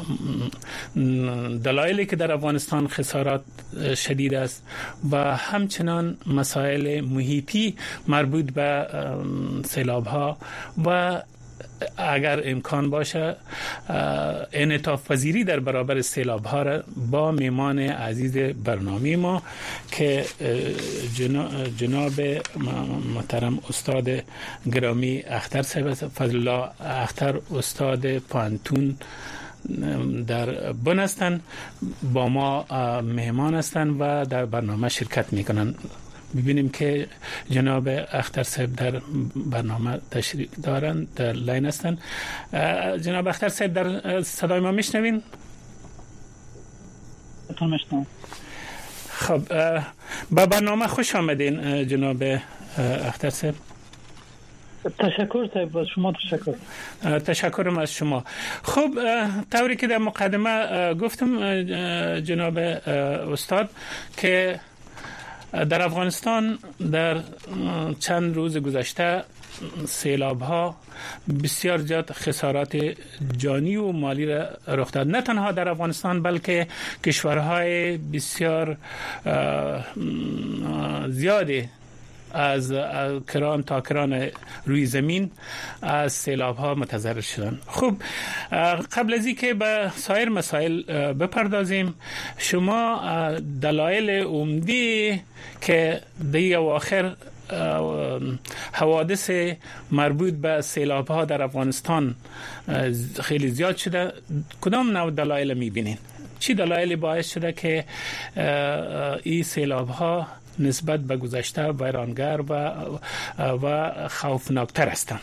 دلایلی که در افغانستان خسارات شدید است و همچنان مسائل محیطی مربوط به سیلاب ها و اگر امکان باشه انعطاف پذیری در برابر سیلاب ها را با میمان عزیز برنامه ما که جناب محترم استاد گرامی اختر صاحب فضل الله اختر استاد پانتون در بن هستند، با ما مهمان هستند و در برنامه شرکت میکنند. ببینیم که جناب اختر صاحب در برنامه تشریف دارند، در لاین هستند. جناب اختر صاحب در صدای ما میشنوین؟ میشنوم. خب با برنامه خوش آمدین جناب اختر صاحب. تشکر صاحب، از شما تشکر. تشکرم از شما. خب طوری که در مقدمه گفتم جناب استاد که در افغانستان در چند روز گذشته سیلاب ها بسیار زیاد خسارات جانی و مالی را رخ داد، نه تنها در افغانستان بلکه کشورهای بسیار زیادی از کران تا کران روی زمین از سیلاب ها متضرر شدن. خب قبل از اینکه به سایر مسائل بپردازیم، شما دلایل عمده که در اواخر حوادث مربوط به سیلاب ها در افغانستان خیلی زیاد شده، کدام نوع دلایل میبینین؟ چی دلایلی باعث شده که این سیلاب ها نسبت به گذشته ویرانگر و و خوفناکتر هستند؟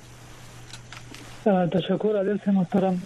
تشکر عزیز محترم.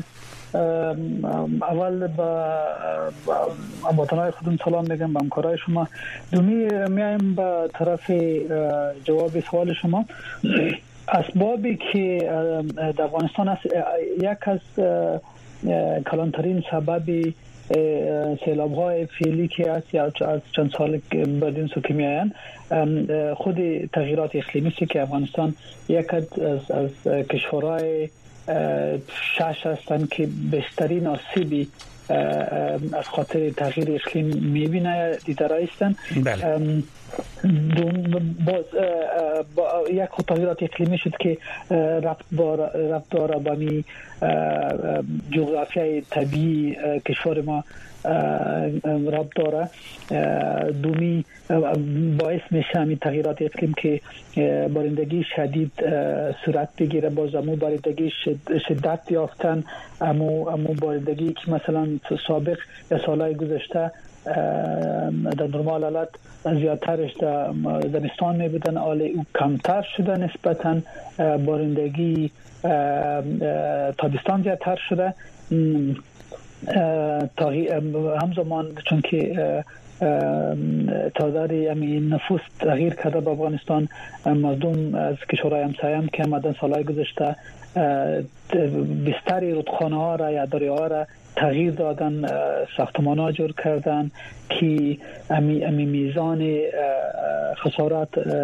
اول با هموطنهای خودم سلام میگم، به همکارای شما. دومی میایم به طرف جواب سوال شما. اسبابی که در افغانستان است، یک از کلانترین سببی سیلاب های فعلی که است یا از چند سال بعد این سو که میاین خود تغییرات اقلیمی است که افغانستان یک از از کشورهای شش هستند که بیشترین آسیبی از خاطر تغییر اقلیم میبینه دیدارای هستند. بله. باز با یک خود تغییرات اقلیمی شد که ربط داره با می جغرافیای طبیعی کشور ما ربط داره. دومی باعث میشه همین تغییرات اقلیم که بارندگی شدید صورت بگیره، باز امو بارندگی شدت یافتن، امو امو بارندگی که مثلا سابق یا سالهای گذشته در نرمال حالت زیادترش در زمستان می بودن، حال او کمتر شده، نسبتا بارندگی تابستان زیادتر شده. همزمان چون که تعداد همین نفوس تغییر کرده به افغانستان، مردم از کشورهای همسایه هم که آمدن سالهای گذشته بستر رودخانه ها را یا دریاها را تغییر دادن، ساختمان‌ها جور کردن که امی, امی میزان خسارات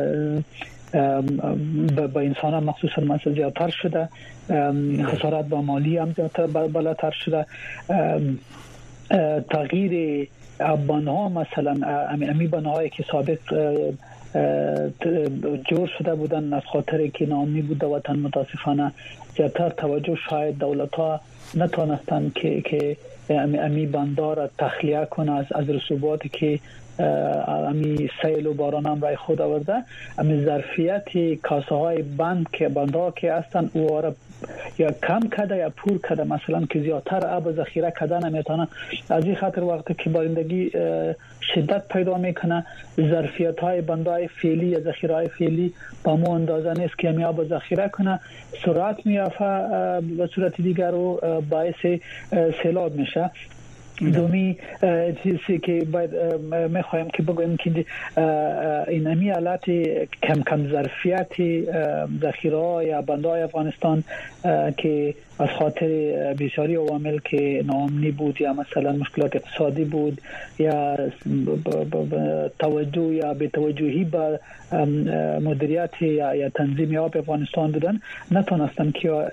با انسان هم مخصوصا مثلا زیادتر شده، خسارات با مالی هم زیادتر بالاتر شده. تغییر بانها مثلا امی, امی بانهایی که سابق جور شده بودن از خاطر که ناامنی بوده وطن، متاسفانه زیادتر توجه شاید دولت ها نتونستن که که امی, امی بندار تخلیه کنه از از رسوباتی که امی سیل و باران هم رای خود آورده. امی ظرفیت کاسه های بند که بندها که هستن او یا کم کده یا پور کده، مثلا که زیادتر آب ذخیره کده نمیتونه. از این خاطر وقتی که بارندگی شدت پیدا میکنه، ظرفیت های بندهای فعلی یا ذخیره های فعلی با مو اندازه نیست که امی آب ذخیره کنه، سرعت میافه به صورت دیگر و باعث سیلاب میشه. دومی چیزی که باید میخوایم که بگویم که این امی حالت کم کم ظرفیت ذخیره یا بندهای افغانستان که از خاطر بسیاری عوامل که ناامنی بود یا مثلا مشکلات اقتصادی بود یا توجه یا بی‌توجهی به مدیریت یا, یا تنظیم آب افغانستان بودن، نتونستن که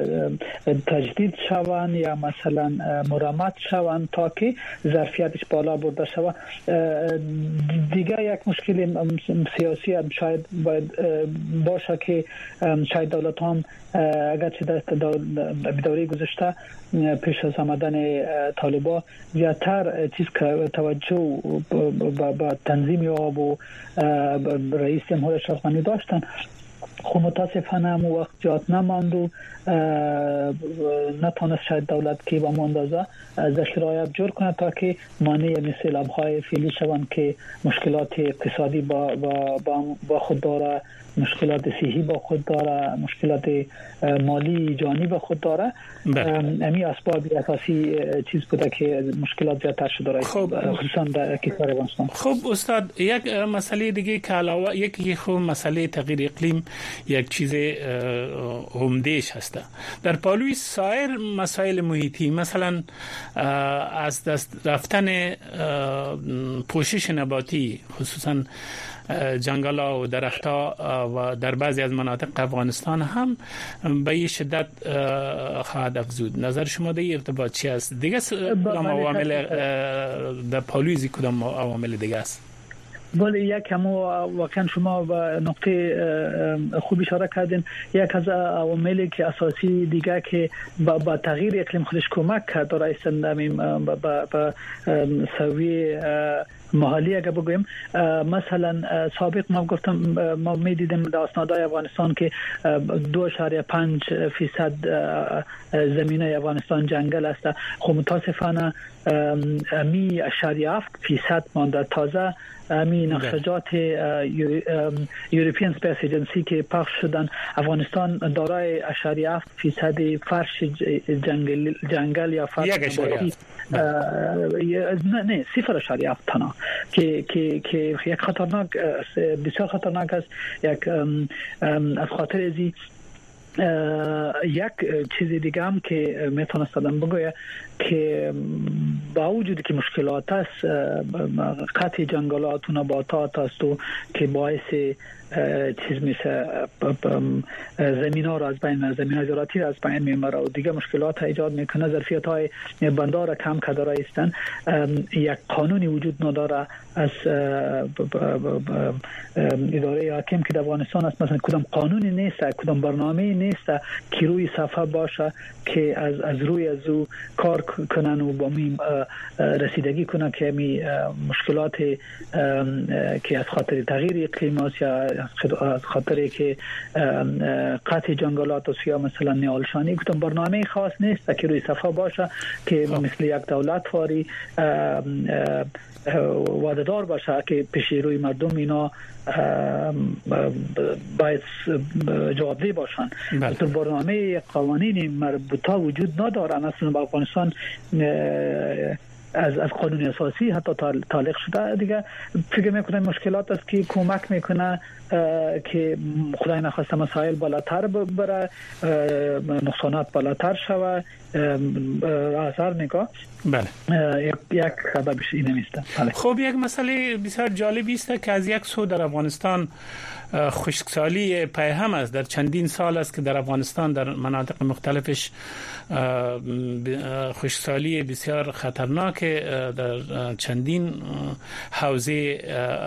تجدید شوند یا مثلا مرمت شوند تا که ظرفیتش بالا برده شود. دیگه یک مشکل سیاسی هم شاید باید باشه که شاید دولت هم اگرچه در دوره گذشته پیش از آمدن طالبان زیادتر چیز که توجه با تنظیم آب و رئیس جمهور اشرف غنی داشتن، خب متاسفانه هم وقت جات نماند و نتونست شاید دولت که با اندازه ذخیره آب جور کنه تا که مانع مثل آبهای فعلی شوند که مشکلات اقتصادی با, با, با خود داره، مشکلات صحی با خود داره، مشکلات مالی جانی با خود داره. امی اسباب اساسی چیز بوده که مشکلات زیادتر شده، خصوصا در کشور افغانستان. خب استاد، یک مسئله دیگه که علاوه یکی خب مسئله تغییر اقلیم یک چیز عمدهش هست در پالوی سایر مسائل محیطی، مثلا از دست رفتن پوشش نباتی خصوصا جنگل‌ها و درخت‌ها و در بعضی از مناطق افغانستان هم به این شدت خواهد افزود. نظر شما در این ارتباط چی است؟ دیگه کدام عوامل در پالویزی کدام عوامل دیگه است؟ ولی یک هم واقعا شما به نقطه خوب اشاره کردین. یک از عواملی که اساسی دیگه که با, با تغییر اقلیم خودش کمک کرد در ایستادن با سوی محلی اگر بگویم، مثلا سابق ما گفتم ما میدیدیم در اسنادهای افغانستان که دو اشاریه پنج فیصد زمینه افغانستان جنگل است. خب متاسفانه می اشاریه هفت فیصد مانده. تازه می نقشجات یوروپیان سپیس ایجنسی که پخش شدن، افغانستان دارای اشاریه هفت فیصد فرش جنگل جنگل یا فرش نباتی نه نه صفر اشاریه هفت تنا که که که یک خطرناک بسیار خطرناک است. یک از خاطر ازی یک چیز دیگه هم که میتونستم بگویم که با وجودی که مشکلات است، قطع جنگلات و نباتات است و که باعث چیز مثل زمین ها را از بین زمین های زراعتی را از بین میبره و دیگه مشکلات ایجاد میکنه. ظرفیت های بندار را کم کرده رایستن. یک قانونی وجود نداره از اداره حاکم که در افغانستان است، مثلا کدام قانونی نیست، کدام برنامه نیست که روی صفحه باشه که از از روی از او کار کنن و با می رسیدگی کنن که می مشکلات که از خاطر تغییر اقلیم است یا از خاطر که قطع جنگلات است یا مثلا نیالشانی، کدام برنامه خاص نیست که روی صفحه باشه که مثل یک دولت واری وعده دار باشه که پیش روی مردم اینا باید جوابدهی باشن. تو برنامه قوانین مربوطه وجود نداره. مثلا با افغانستان از از قانون اساسی حتی تعلیق شده دیگه فکر میکنم مشکلات است که کمک میکنه که خدای نخواسته مسائل بالاتر بره، نقصانات بالاتر شوه، اثر نگاه. بله یک یک سببش اینه میسته. بله. خب یک مسئله بسیار جالبی است که از یک سو در افغانستان خشکسالی پیهم است. در چندین سال است که در افغانستان در مناطق مختلفش خشکسالی بسیار خطرناک در چندین حوزه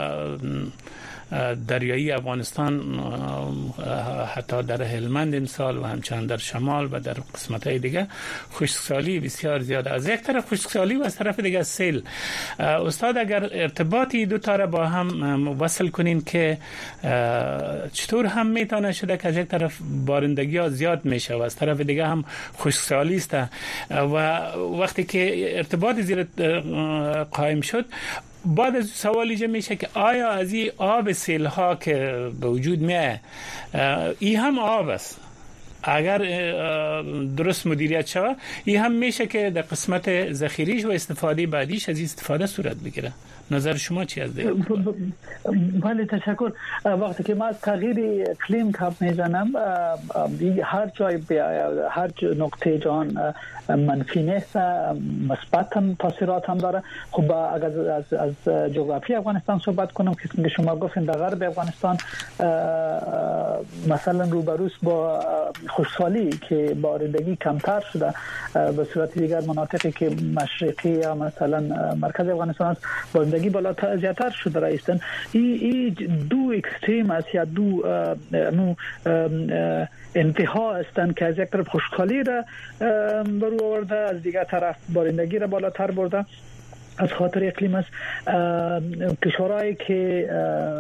دریایی افغانستان، حتی در هلمند امسال و همچنان در شمال و در قسمت‌های دیگه خشکسالی بسیار زیاد. از یک طرف خشکسالی و از طرف دیگه سیل. استاد اگر ارتباطی دو تا را با هم وصل کنین که چطور هم میتونه شده که از یک طرف بارندگی ها زیاد میشه و از طرف دیگه هم خشکسالی است و وقتی که ارتباط زیر قائم شد بعد از سوال ایجاد میشه که آیا از این آب سیل ها که به وجود میاد این هم آب است، اگر درست مدیریت شود این هم میشه که در قسمت ذخیریش و استفاده بعدیش از این استفاده صورت بگیره. نظر شما چی از دیگه؟ بله تشکر. وقتی که ما از تغییر اقلیم کپ میزنم هر جای هر نقطه جهان منفی نیست، مثبت هم تاثیرات هم داره. خب اگر از از جغرافی افغانستان صحبت کنم که شما گفتین در غرب افغانستان مثلا روبروس با خشکسالی که بارندگی کمتر شده، به صورت دیگر مناطقی که مشرقی یا مثلا مرکز افغانستان است بارندگی بالاتر زیادتر شده رایستن. این ای دو اکستریم است یا دو نو انتها هستند که از یک طرف خشکسالی را برو آورده، از دیگر طرف بارندگی را بالاتر برده. از خاطر اقلیم است کشورهایی که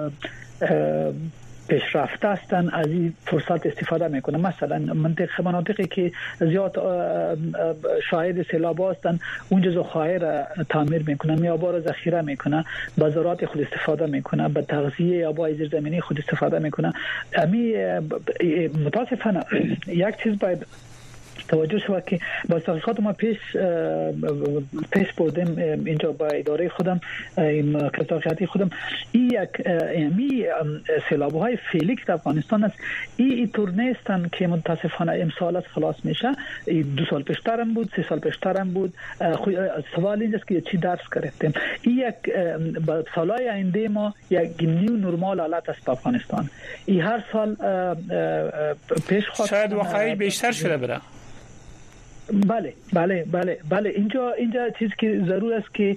پیشرفته هستن از این فرصت استفاده میکنه. مثلا منطقه مناطقی که زیاد شاهد سیلاب هستن اونجا ذخایر را تعمیر میکنه، میابا را ذخیره میکنه، به زراعت خود استفاده میکنه، به تغذیه آبای زیرزمینی خود استفاده میکنه. امی متاسفانه یک چیز باید توجه شود که با تحقیقات ما پیش پیش بردیم اینجا با اداره خودم کتابخانه خودم این یک امی سیلاب‌های فعلی که در افغانستان است این اینطور نیستن که متاسفانه امسال از خلاص میشه. دو سال پیشتر هم بود، سه سال پیشتر هم بود. سوال اینجاست که چی درس گرفتیم. این یک با سالهای آینده ما یک نیو نرمال حالت است در افغانستان. این هر سال پیش خواست شاید واقعی بیشتر شده بره. بله بله بله بله اینجا اینجا چیزی که ضرور است که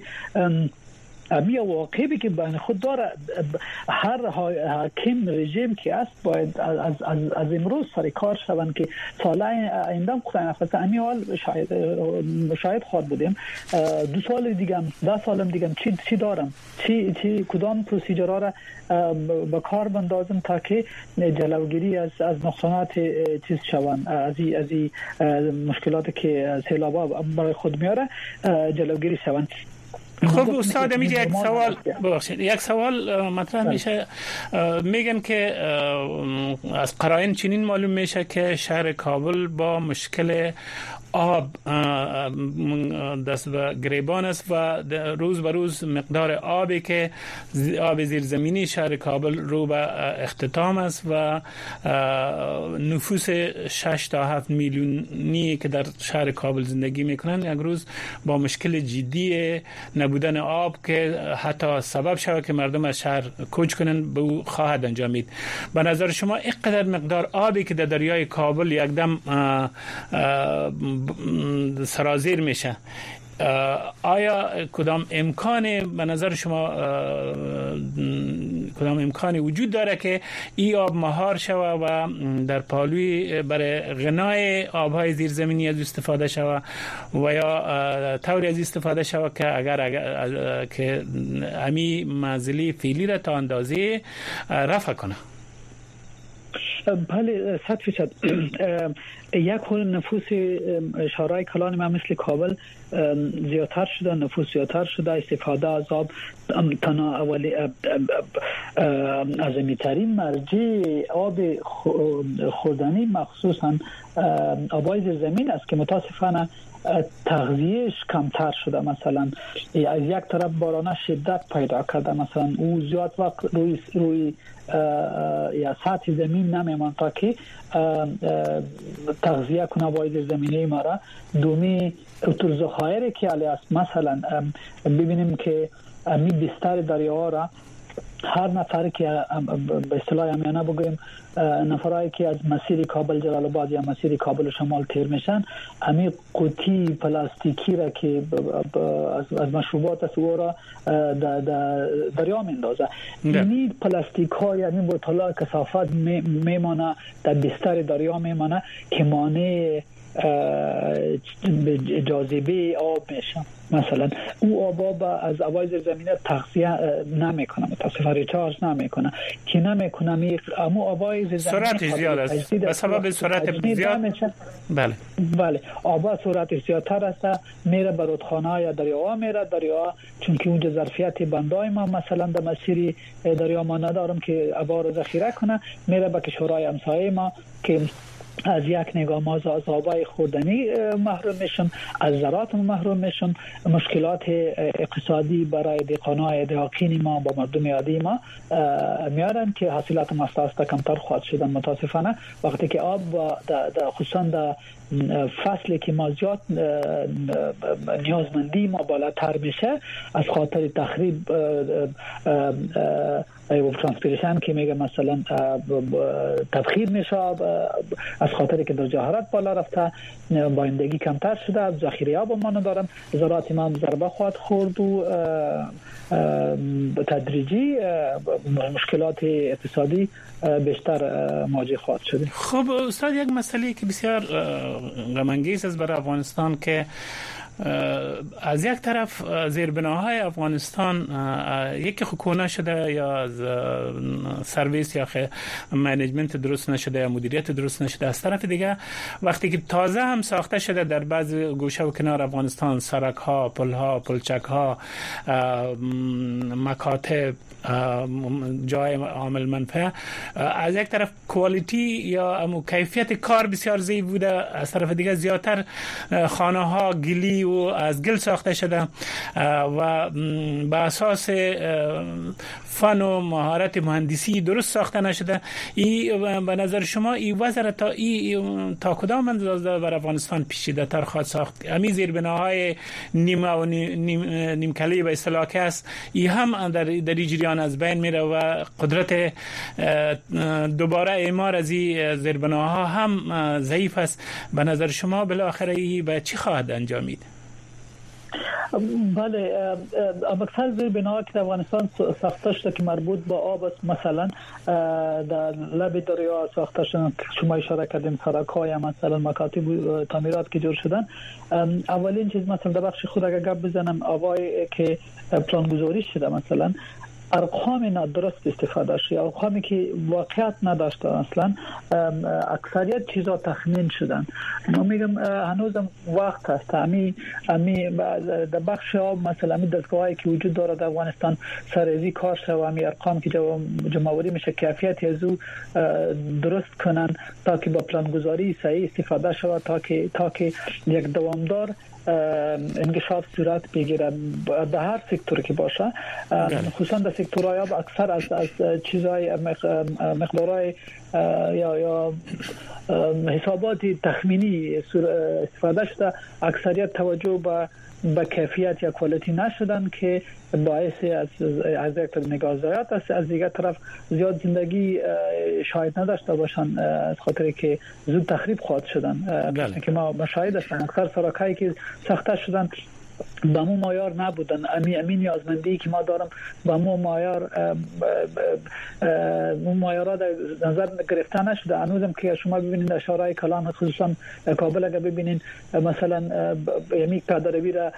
امی واقعی که بین خود داره هر حاکم رژیم که است باید از از از امروز سر کار شوند که سالهای آینده خدای نخواسته امی حال شاید شاید خواهد بودیم دو سال دیگه ده سالم دیگه چی چی دارم چی چی کدام پروسیجرها را به کار بندازم تا که جلوگیری از از نقصانات چیز شوند، از از مشکلاتی که سیلاب‌ها برای خود میاره جلوگیری شوند. خب استاد میگه یک سوال ببخشید یک سوال مطرح میشه. میگن که از قرائن چنین معلوم میشه که شهر کابل با مشکل آب دست به گریبان است و روز به روز مقدار آبی که آب زیرزمینی شهر کابل رو به اختتام است و نفوس شش تا هفت میلیونی که در شهر کابل زندگی میکنن یک روز با مشکل جدی نبودن آب که حتی سبب شود که مردم از شهر کوچ کنن به او خواهد انجامید. به نظر شما اینقدر مقدار آبی که در دریای کابل یکدم سرازیر میشه، آیا کدام امکان به نظر شما کدام امکانی وجود داره که این آب مهار شود و در پالوی برای غنای آبهای زیرزمینی از استفاده شود و یا طوری از استفاده شود که اگر, اگر که امی منزلی فعلی را تا اندازه رفع کنه؟ بله صد فیصد. یک خود نفوس شهرهای کلان ما مثل کابل زیادتر شده، نفوس زیادتر شده، استفاده از آب تنها اولی عظیمی ترین مرجع آب خوردنی مخصوصا آبای زیرزمین است که متاسفانه تغذیهش کمتر شده. مثلا از یک طرف بارانه شدت پیدا کرده، مثلا او زیاد وقت روی روی یا سطح زمین نمیمان تا که تغذیه کنه باید زمینه ما را. دومی تو ذخایر که علی است، مثلا ببینیم که می بستر دریا را هر نفر که به اصطلاح امیانه بگویم نفرایی که از مسیر کابل جلال آباد یا مسیر کابل شمال تیر میشن، امی قوطی پلاستیکی را که از مشروبات است او را دریا میندازه. این پلاستیک ها یعنی بوتلا کثافت میمانه در بستر دریا میمانه که مانع جاذبه آب میشه. مثلا او آب از آبای زمینه تغذیه نمیکنه، متاسفانه ریچارج نمیکنه که نمیکنه می اما آبای زمینه سرعت زیاد است به سبب سرعت زیاد. بله بله آب سرعت زیادتر است، میره به رودخانه یا دریا میره. دریا چون که اونجا ظرفیت بندای ما مثلا در مسیر دریا ما ندارم که آب رو ذخیره کنه، میره به کشورهای همسایه ما که از یک نگاه ما از آبای خوردنی محروم میشن، از زراعت محروم میشن. مشکلات اقتصادی برای دهقانای دهاقین ما با مردم عادی ما میارن که حاصلات مستعصم کمتر خواهد شدن. متاسفانه وقتی که آب خصوصا در فصلی که ما زیاد نیازمندی ما بالاتر میشه، از خاطر تخریب ترانسپیرشن که میگه مثلا تبخیر میشه، از خاطر که در جهارت بالا رفته، بایندگی کمتر شده، ذخیره آب ما ندارم، زراعت ما ضربه خواهد خورد و تدریجی مشکلات اقتصادی بیشتر مواجه خواهد شد. خب استاد، یک مسئله که بسیار غم انگیز است برای افغانستان که از یک طرف زیربناهای افغانستان یکی خوب نشده یا از سرویس یا منیجمنت درست نشده یا مدیریت درست نشده، از طرف دیگه وقتی که تازه هم ساخته شده در بعض گوشه و کنار افغانستان سرک ها، پل ها، پلچک ها، مکاتب، جای عامل منفعه، از یک طرف کوالیتی یا کیفیت کار بسیار ضعیف بوده، از طرف دیگه زیادتر خانه ها گلی و از گل ساخته شده و به اساس فن و مهارت مهندسی درست ساخته نشده. این به نظر شما این وضع تا این تا کدام اندازه بر افغانستان پیچیده تر خواهد ساخت؟ همین زیربناهای نیمه و نیم نیمکله به اصطلاح که است، این هم در در جریان از بین میره و قدرت دوباره اعمار از این زیربناها هم ضعیف است. به نظر شما بالاخره این به چی خواهد انجامید؟ بله، اکثر زیربناها که در افغانستان ساخته شده که مربوط به آب است، مثلا در لب دریا ساخته شدن، شما اشاره کردیم سرک‌های مثلا مکاتب و تعمیرات که جور شدن. اولین چیز مثلا در بخش خود اگر گپ بزنم، آبای که پلانگذاری شده مثلا ارقام نادرست استفاده شده، ارقامی که واقعیت نداشته، اصلا اکثریت چیزا تخمین شدن. من میگم هنوزم وقت هست امی امی در بخش آب مثلا امی دستگاهایی که وجود داره در افغانستان سرریزی کار شده و امی ارقام که جمع‌آوری میشه کیفیت از او درست کنن تا که با پلانگذاری صحیح استفاده شود، تا که تا که یک دوامدار انکشاف صورت بگیره در هر سکتور که باشه، خصوصا در سکتورهای آب اکثر از از چیزهای مقدارهای یا یا حسابات تخمینی استفاده شده، اکثریت توجه به به کیفیت یا کوالیتی نشدن که باعث از از یک طرف نگاه ضایعات است، از دیگر طرف زیاد زندگی شاید نداشته باشن از خاطر که زود تخریب خواهد شدن. که ما مشاهده هستیم اکثر سرکایی که ساخته شدن به مو معیار نبودن. امی امی نیازمندی که ما دارم به مو معیار مو معیارات در نظر گرفته نشده. هنوزم که شما ببینید اشارهای کلان خصوصا کابل اگر ببینید مثلا یمی پدروی را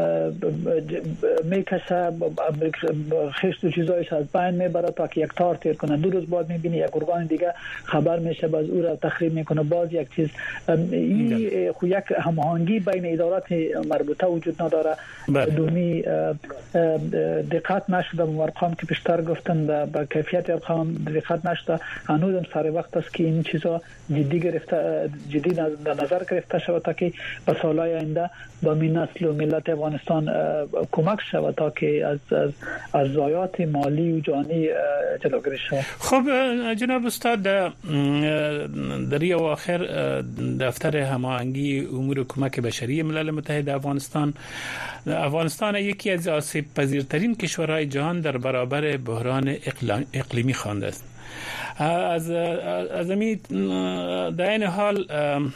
میکشه، خشت و چیزایش از بین میبره تا که یک تار تیر کنه، دو روز بعد میبینی یک ارگان دیگه خبر میشه باز او را تخریب میکنه. باز یک چیز این خو یک هماهنگی بین ادارات مربوطه وجود نداره نداره. دومی دقت نشده به ارقام که پیشتر گفتن، به کیفیت ارقام دقت نشده. هنوز هم سر وقت است که این چیزا جدی گرفته جدی در نظر گرفته شود تا که به سالهای آینده با این نسل و ملت افغانستان کمک شود تا که از از از ضایعات مالی و جانی جلوگیری شود. خب جناب استاد، در این اواخر دفتر هماهنگی امور کمک بشری ملل متحد افغانستان افغانستان یکی از آسیب پذیرترین کشورهای جهان در برابر بحران اقلیمی خوانده است. از از این در این حال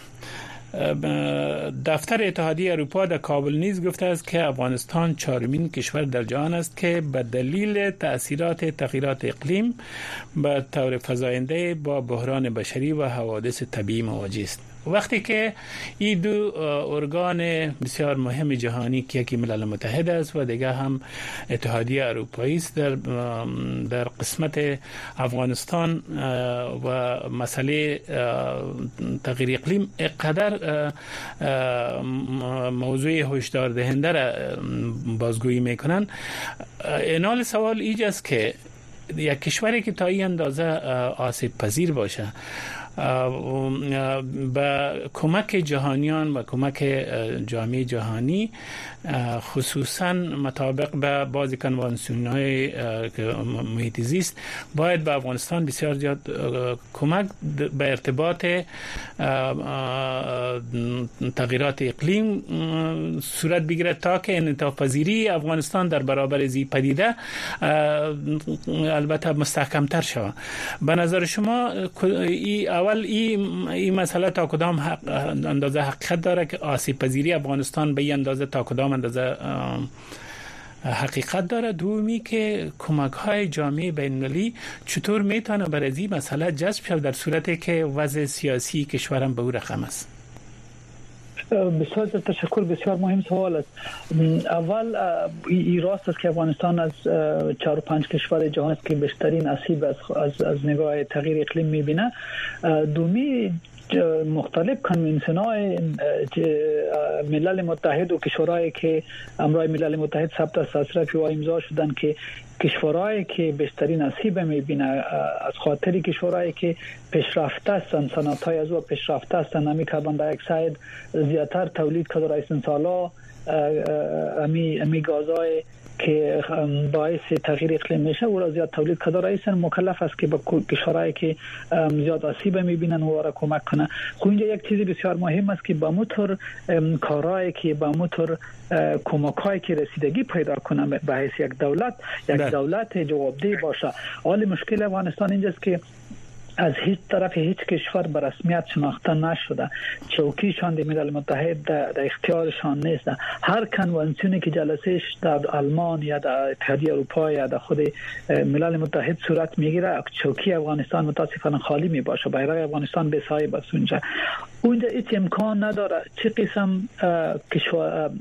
دفتر اتحادیه اروپا در کابل نیز گفته است که افغانستان چهارمین کشور در جهان است که به دلیل تأثیرات تغییرات اقلیم به طور فزاینده با بحران بشری و حوادث طبیعی مواجه است. وقتی که این دو ارگان بسیار مهم جهانی که یکی ملل متحد است و دیگه هم اتحادیه اروپایی است در در قسمت افغانستان و مسئله تغییر اقلیم اقدر موضوع هشدار دهنده را بازگویی میکنن، اینال سوال ایجاست که یک کشوری که تا این اندازه آسیب پذیر باشه با کمک جهانیان و کمک جامعه جهانی، خصوصا مطابق به بعضی کنوانسیون‌های محیط زیست، باید به افغانستان بسیار زیاد کمک به ارتباط تغییرات اقلیم صورت بگیره تا که انعطاف پذیری افغانستان در برابر زی پدیده البته مستحکم‌تر شود. به نظر شما ای اول این ای مسئله تا کدام حق اندازه حقیقت داره که آسیب پذیری افغانستان به این اندازه تا کدام اندازه حقیقت داره؟ دومی که کمک های جامعه بین‌المللی چطور میتونه برای این مسئله جذب شود در صورتی که وضع سیاسی کشورم به اون رقم است؟ بسیار تشکر. بسیار مهم سوال است. اول این راست است که افغانستان از چهار و پنج کشور جهان است که بیشترین آسیب از از, از نگاه تغییر اقلیم میبینه. دومی مختلف کنوانسیون‌های ملل متحد و کشورهایی که امرای ملل متحد ثبت تصرف و امضا شدن که کشورهایی که بیشترین آسیب میبینه از خاطر کشورهایی که پیشرفته هستند، صنعت‌های از او پیشرفته هستند، امی کربن دی اکساید زیادتر تولید کرده رئیسن سالا، امی امی گازهای که باعث تغییر اقلیم میشه او را زیاد تولید کرده رئیسن مکلف است که با کشورهایی که زیاد آسیب میبینن او را کمک کنه. خب اینجا یک چیزی بسیار مهم است که با موتور کارهایی که با موتور کمک‌هایی که رسیدگی پیدا کنه به حیث یک دولت یک دولت جوابدeh باشه. حال مشکل افغانستان اینجاست که از هیچ طرف هیچ کشور به رسمیت شناخته نشده، چوکیشان در ملل متحد در اختیارشان نیست. هر کنوانسیونی که جلسهش در آلمان یا در اتحادیه اروپا یا در خود ملل متحد صورت میگیره، چوکی افغانستان متاسفانه خالی می باشه، بیرق افغانستان به صاحب است. اونجا اونجا هیچ امکان نداره چه قسم کشور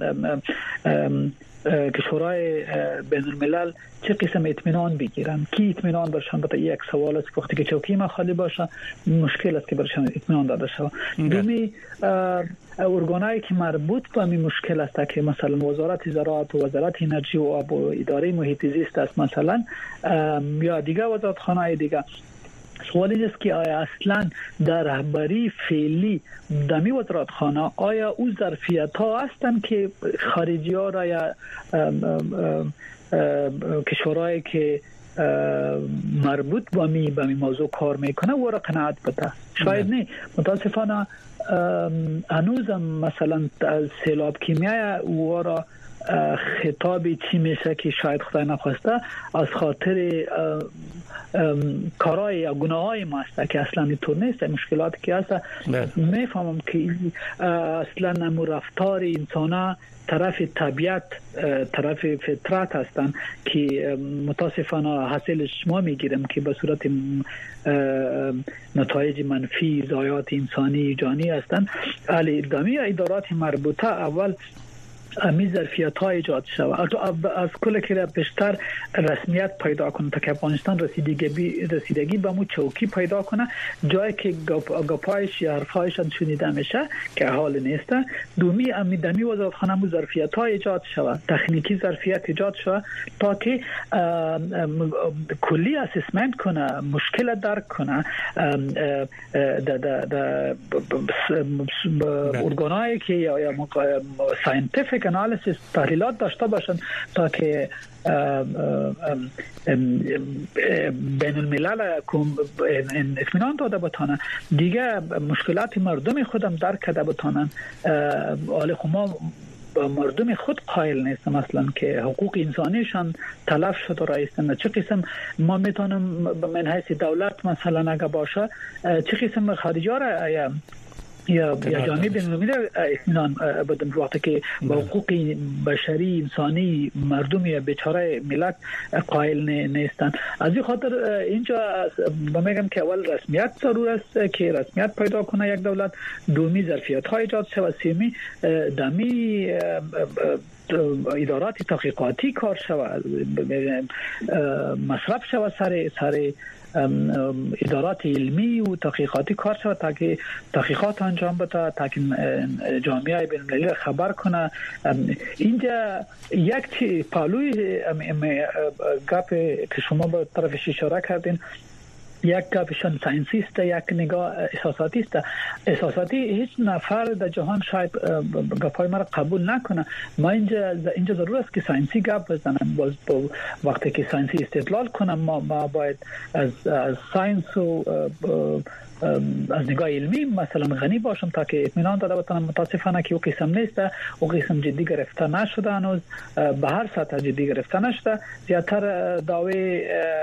کشورهای بین الملل چه قسم اطمینان بگیرن، کی اطمینان برشان بده. یک سوال است که وقتی که چوکی ما خالی باشه مشکل است که برشان اطمینان داده شود. دومی ارگانایی که مربوط به این مشکل است که مثلا وزارت زراعت و وزارت انرژی و آب و اداره محیط زیست است مثلا یا دیگه وزارتخانه‌های دیگه، سوال این است که آیا اصلا در رهبری فعلی دمی وزارتخانه آیا او ظرفیت ها هستند که خارجی ها را یا کشورهایی که مربوط با می با می موضوع کار میکنه و را قناعت بده؟ شاید نه. متاسفانه هنوزم مثلا سیلاب کیمیایی و را خطابی چی میشه که شاید خدای نخواسته از خاطر کارهای یا گناههای ما است که اصلا اینطور نیست. مشکلاتی که هست میفهمم که اصلا امو رفتار انسانه طرف طبیعت طرف فطرت هستند که متاسفانه حاصلش ما میگیریم که به صورت نتایج منفی ضایعات انسانی جانی هستند. علی دمی ادارات مربوطه اول امی ظرفیت ها ایجاد شود از کل که بیشتر رسمیت پیدا کنه تا که افغانستان رسیدگی رسیدگی به مو چوکی پیدا کنه جایی که گپایش یا حرفایش شنیده میشه که حال نیست. دومی امی دمی وزارت خانه مو ظرفیت ها ایجاد شود، تکنیکی ظرفیت ایجاد شود تا که کلی اسسمنت کنه، مشکل درک کنه، در ارگانایی که یا ساینتیفیک انالیسیس تحلیلات داشته باشن تا که بین الملل اطمینان داده بتانن، دیگه مشکلات مردم خودم درک کرده بتانن. حال ما مردم خود قائل نیست مثلا که حقوق انسانیشان تلف شده رایستن. چه قسم ما میتونم من حیث دولت مثلا اگه باشه چه قسم خارجی را یا یا یا جامعه بین‌المللی اطمینان بدن وقتی که با حقوق بشری انسانی مردم یا بیچاره ملت قائل نیستن. از این خاطر اینجا با میگم که اول رسمیت ضرور است که رسمیت پیدا کنه یک دولت، دومی ظرفیت های ایجاد شود، سومی دمی ادارات تحقیقاتی کار شود، مصرف شود سر سر ادارات علمی و تحقیقاتی کار شود تا که تحقیقات انجام بده، تا که جامعه بین‌المللی خبر کنه. اینجا یک پالوی گپ که شما به طرفش اشاره کردین، یک گپشان ساینسی است، یک نگاه احساساتی است. احساساتی هیچ نفر در جهان شاید گپای ما را قبول نکنه. ما اینجا اینجا ضرور است که ساینسی گپ بزنم. باز وقتی که ساینسی استدلال کنم ما, ما باید از از ساینس و از نگاه علمی مثلا غنی باشم تا که اطمینان داده بتونم. متاسفانه که او قسم نیست، او قسم جدی گرفته نشده، هنوز به هر سطح جدی گرفته نشده. زیادتر دعوی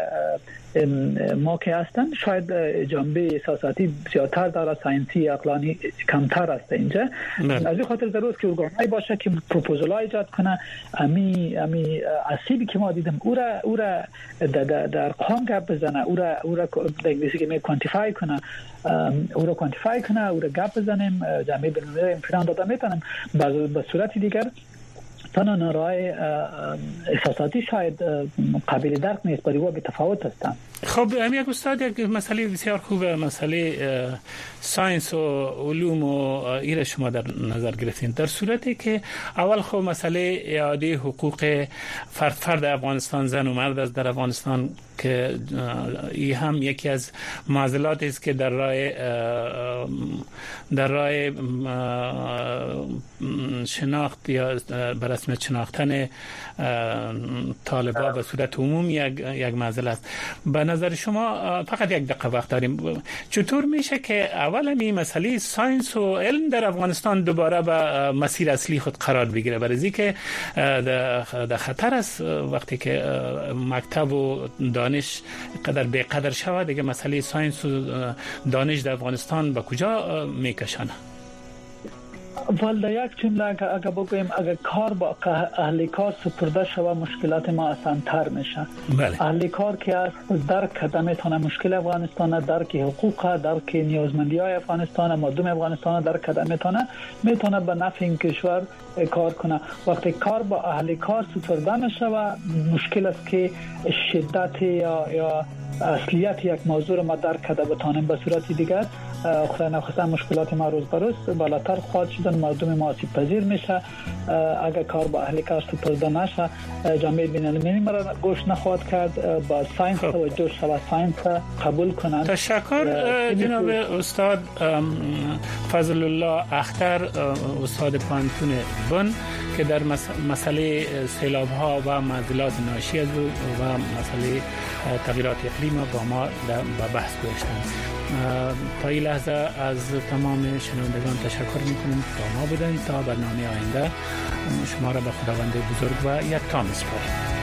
ما که هستن شاید جنبه احساساتی زیادتر داره، ساینسی عقلانی کمتر است اینجا. از این خاطر ضرور است که ارگانایی باشه که پروپوزال ایجاد کنه. امی امی اصیبی که ما دیدم او را او را در ارقام گپ بزنه، او را او را به انگلیسی که می کوانتیفای کنه، او را کوانتیفای کنه، او را گپ بزنیم، جامعه بین‌المللی امتحان داده میتونم. به صورت دیگر تنها رای احساساتی شاید قابل درک نیست، برای او تفاوت هستند. خب همین یک استاد یک مسئله بسیار خوبه، مسئله ساینس و علوم و ایره شما در نظر گرفتین. در صورتی که اول خب مسئله اعاده حقوق فرد فرد افغانستان، زن و مرد است در افغانستان که این هم یکی از معضلاتی است که در راه در راه شناخت یا بر رسمیت شناختن طالبان به صورت عمومی یک یک معضله است. به نظر شما فقط یک دقیقه وقت داریم، چطور میشه که اولا این مسئله ساینس و علم در افغانستان دوباره به مسیر اصلی خود قرار بگیره؟ برای که در خطر است وقتی که مکتب و دانش قدر به قدر شود، دیگه مسئله ساینس و دانش در افغانستان به کجا میکشانه؟ والله یک جمله اگر بگویم اگر کار با اهل کار سپرده شود مشکلات ما آسان تر میشه. بله. اهل کار که از درک کرده میتونه مشکل افغانستان، درک حقوق، درک نیازمندی های افغانستان، مردم افغانستان درک کرده میتونه میتونه به نفع این کشور کار کنه. وقتی کار با اهل کار سپرده میشه و مشکل است که شدت یا یا اصلیت یک موضوع ما درک کرده بتانیم. به صورت دیگر خدای نخواسته مشکلات ما روز به روز بالاتر خواهد شدن، مردم ما آسیب پذیر میشه. اگر کار با اهل کار سپرده نشه جامعه بین‌المللی ما را گوش نخواهد کرد. با ساینس توجه شود، ساینس قبول کنند. تشکر جناب استاد فضل الله اختر، استاد پانتون بن که در مسئله سیلاب ها و معضلات ناشی از و مسئله تغییرات اقلیم با ما در بحث گذاشتند. تا این لحظه از تمام شنوندگان تشکر میکنم تا ما بودن. تا برنامه آینده شما را به خداوند بزرگ و یکتا میسپارم.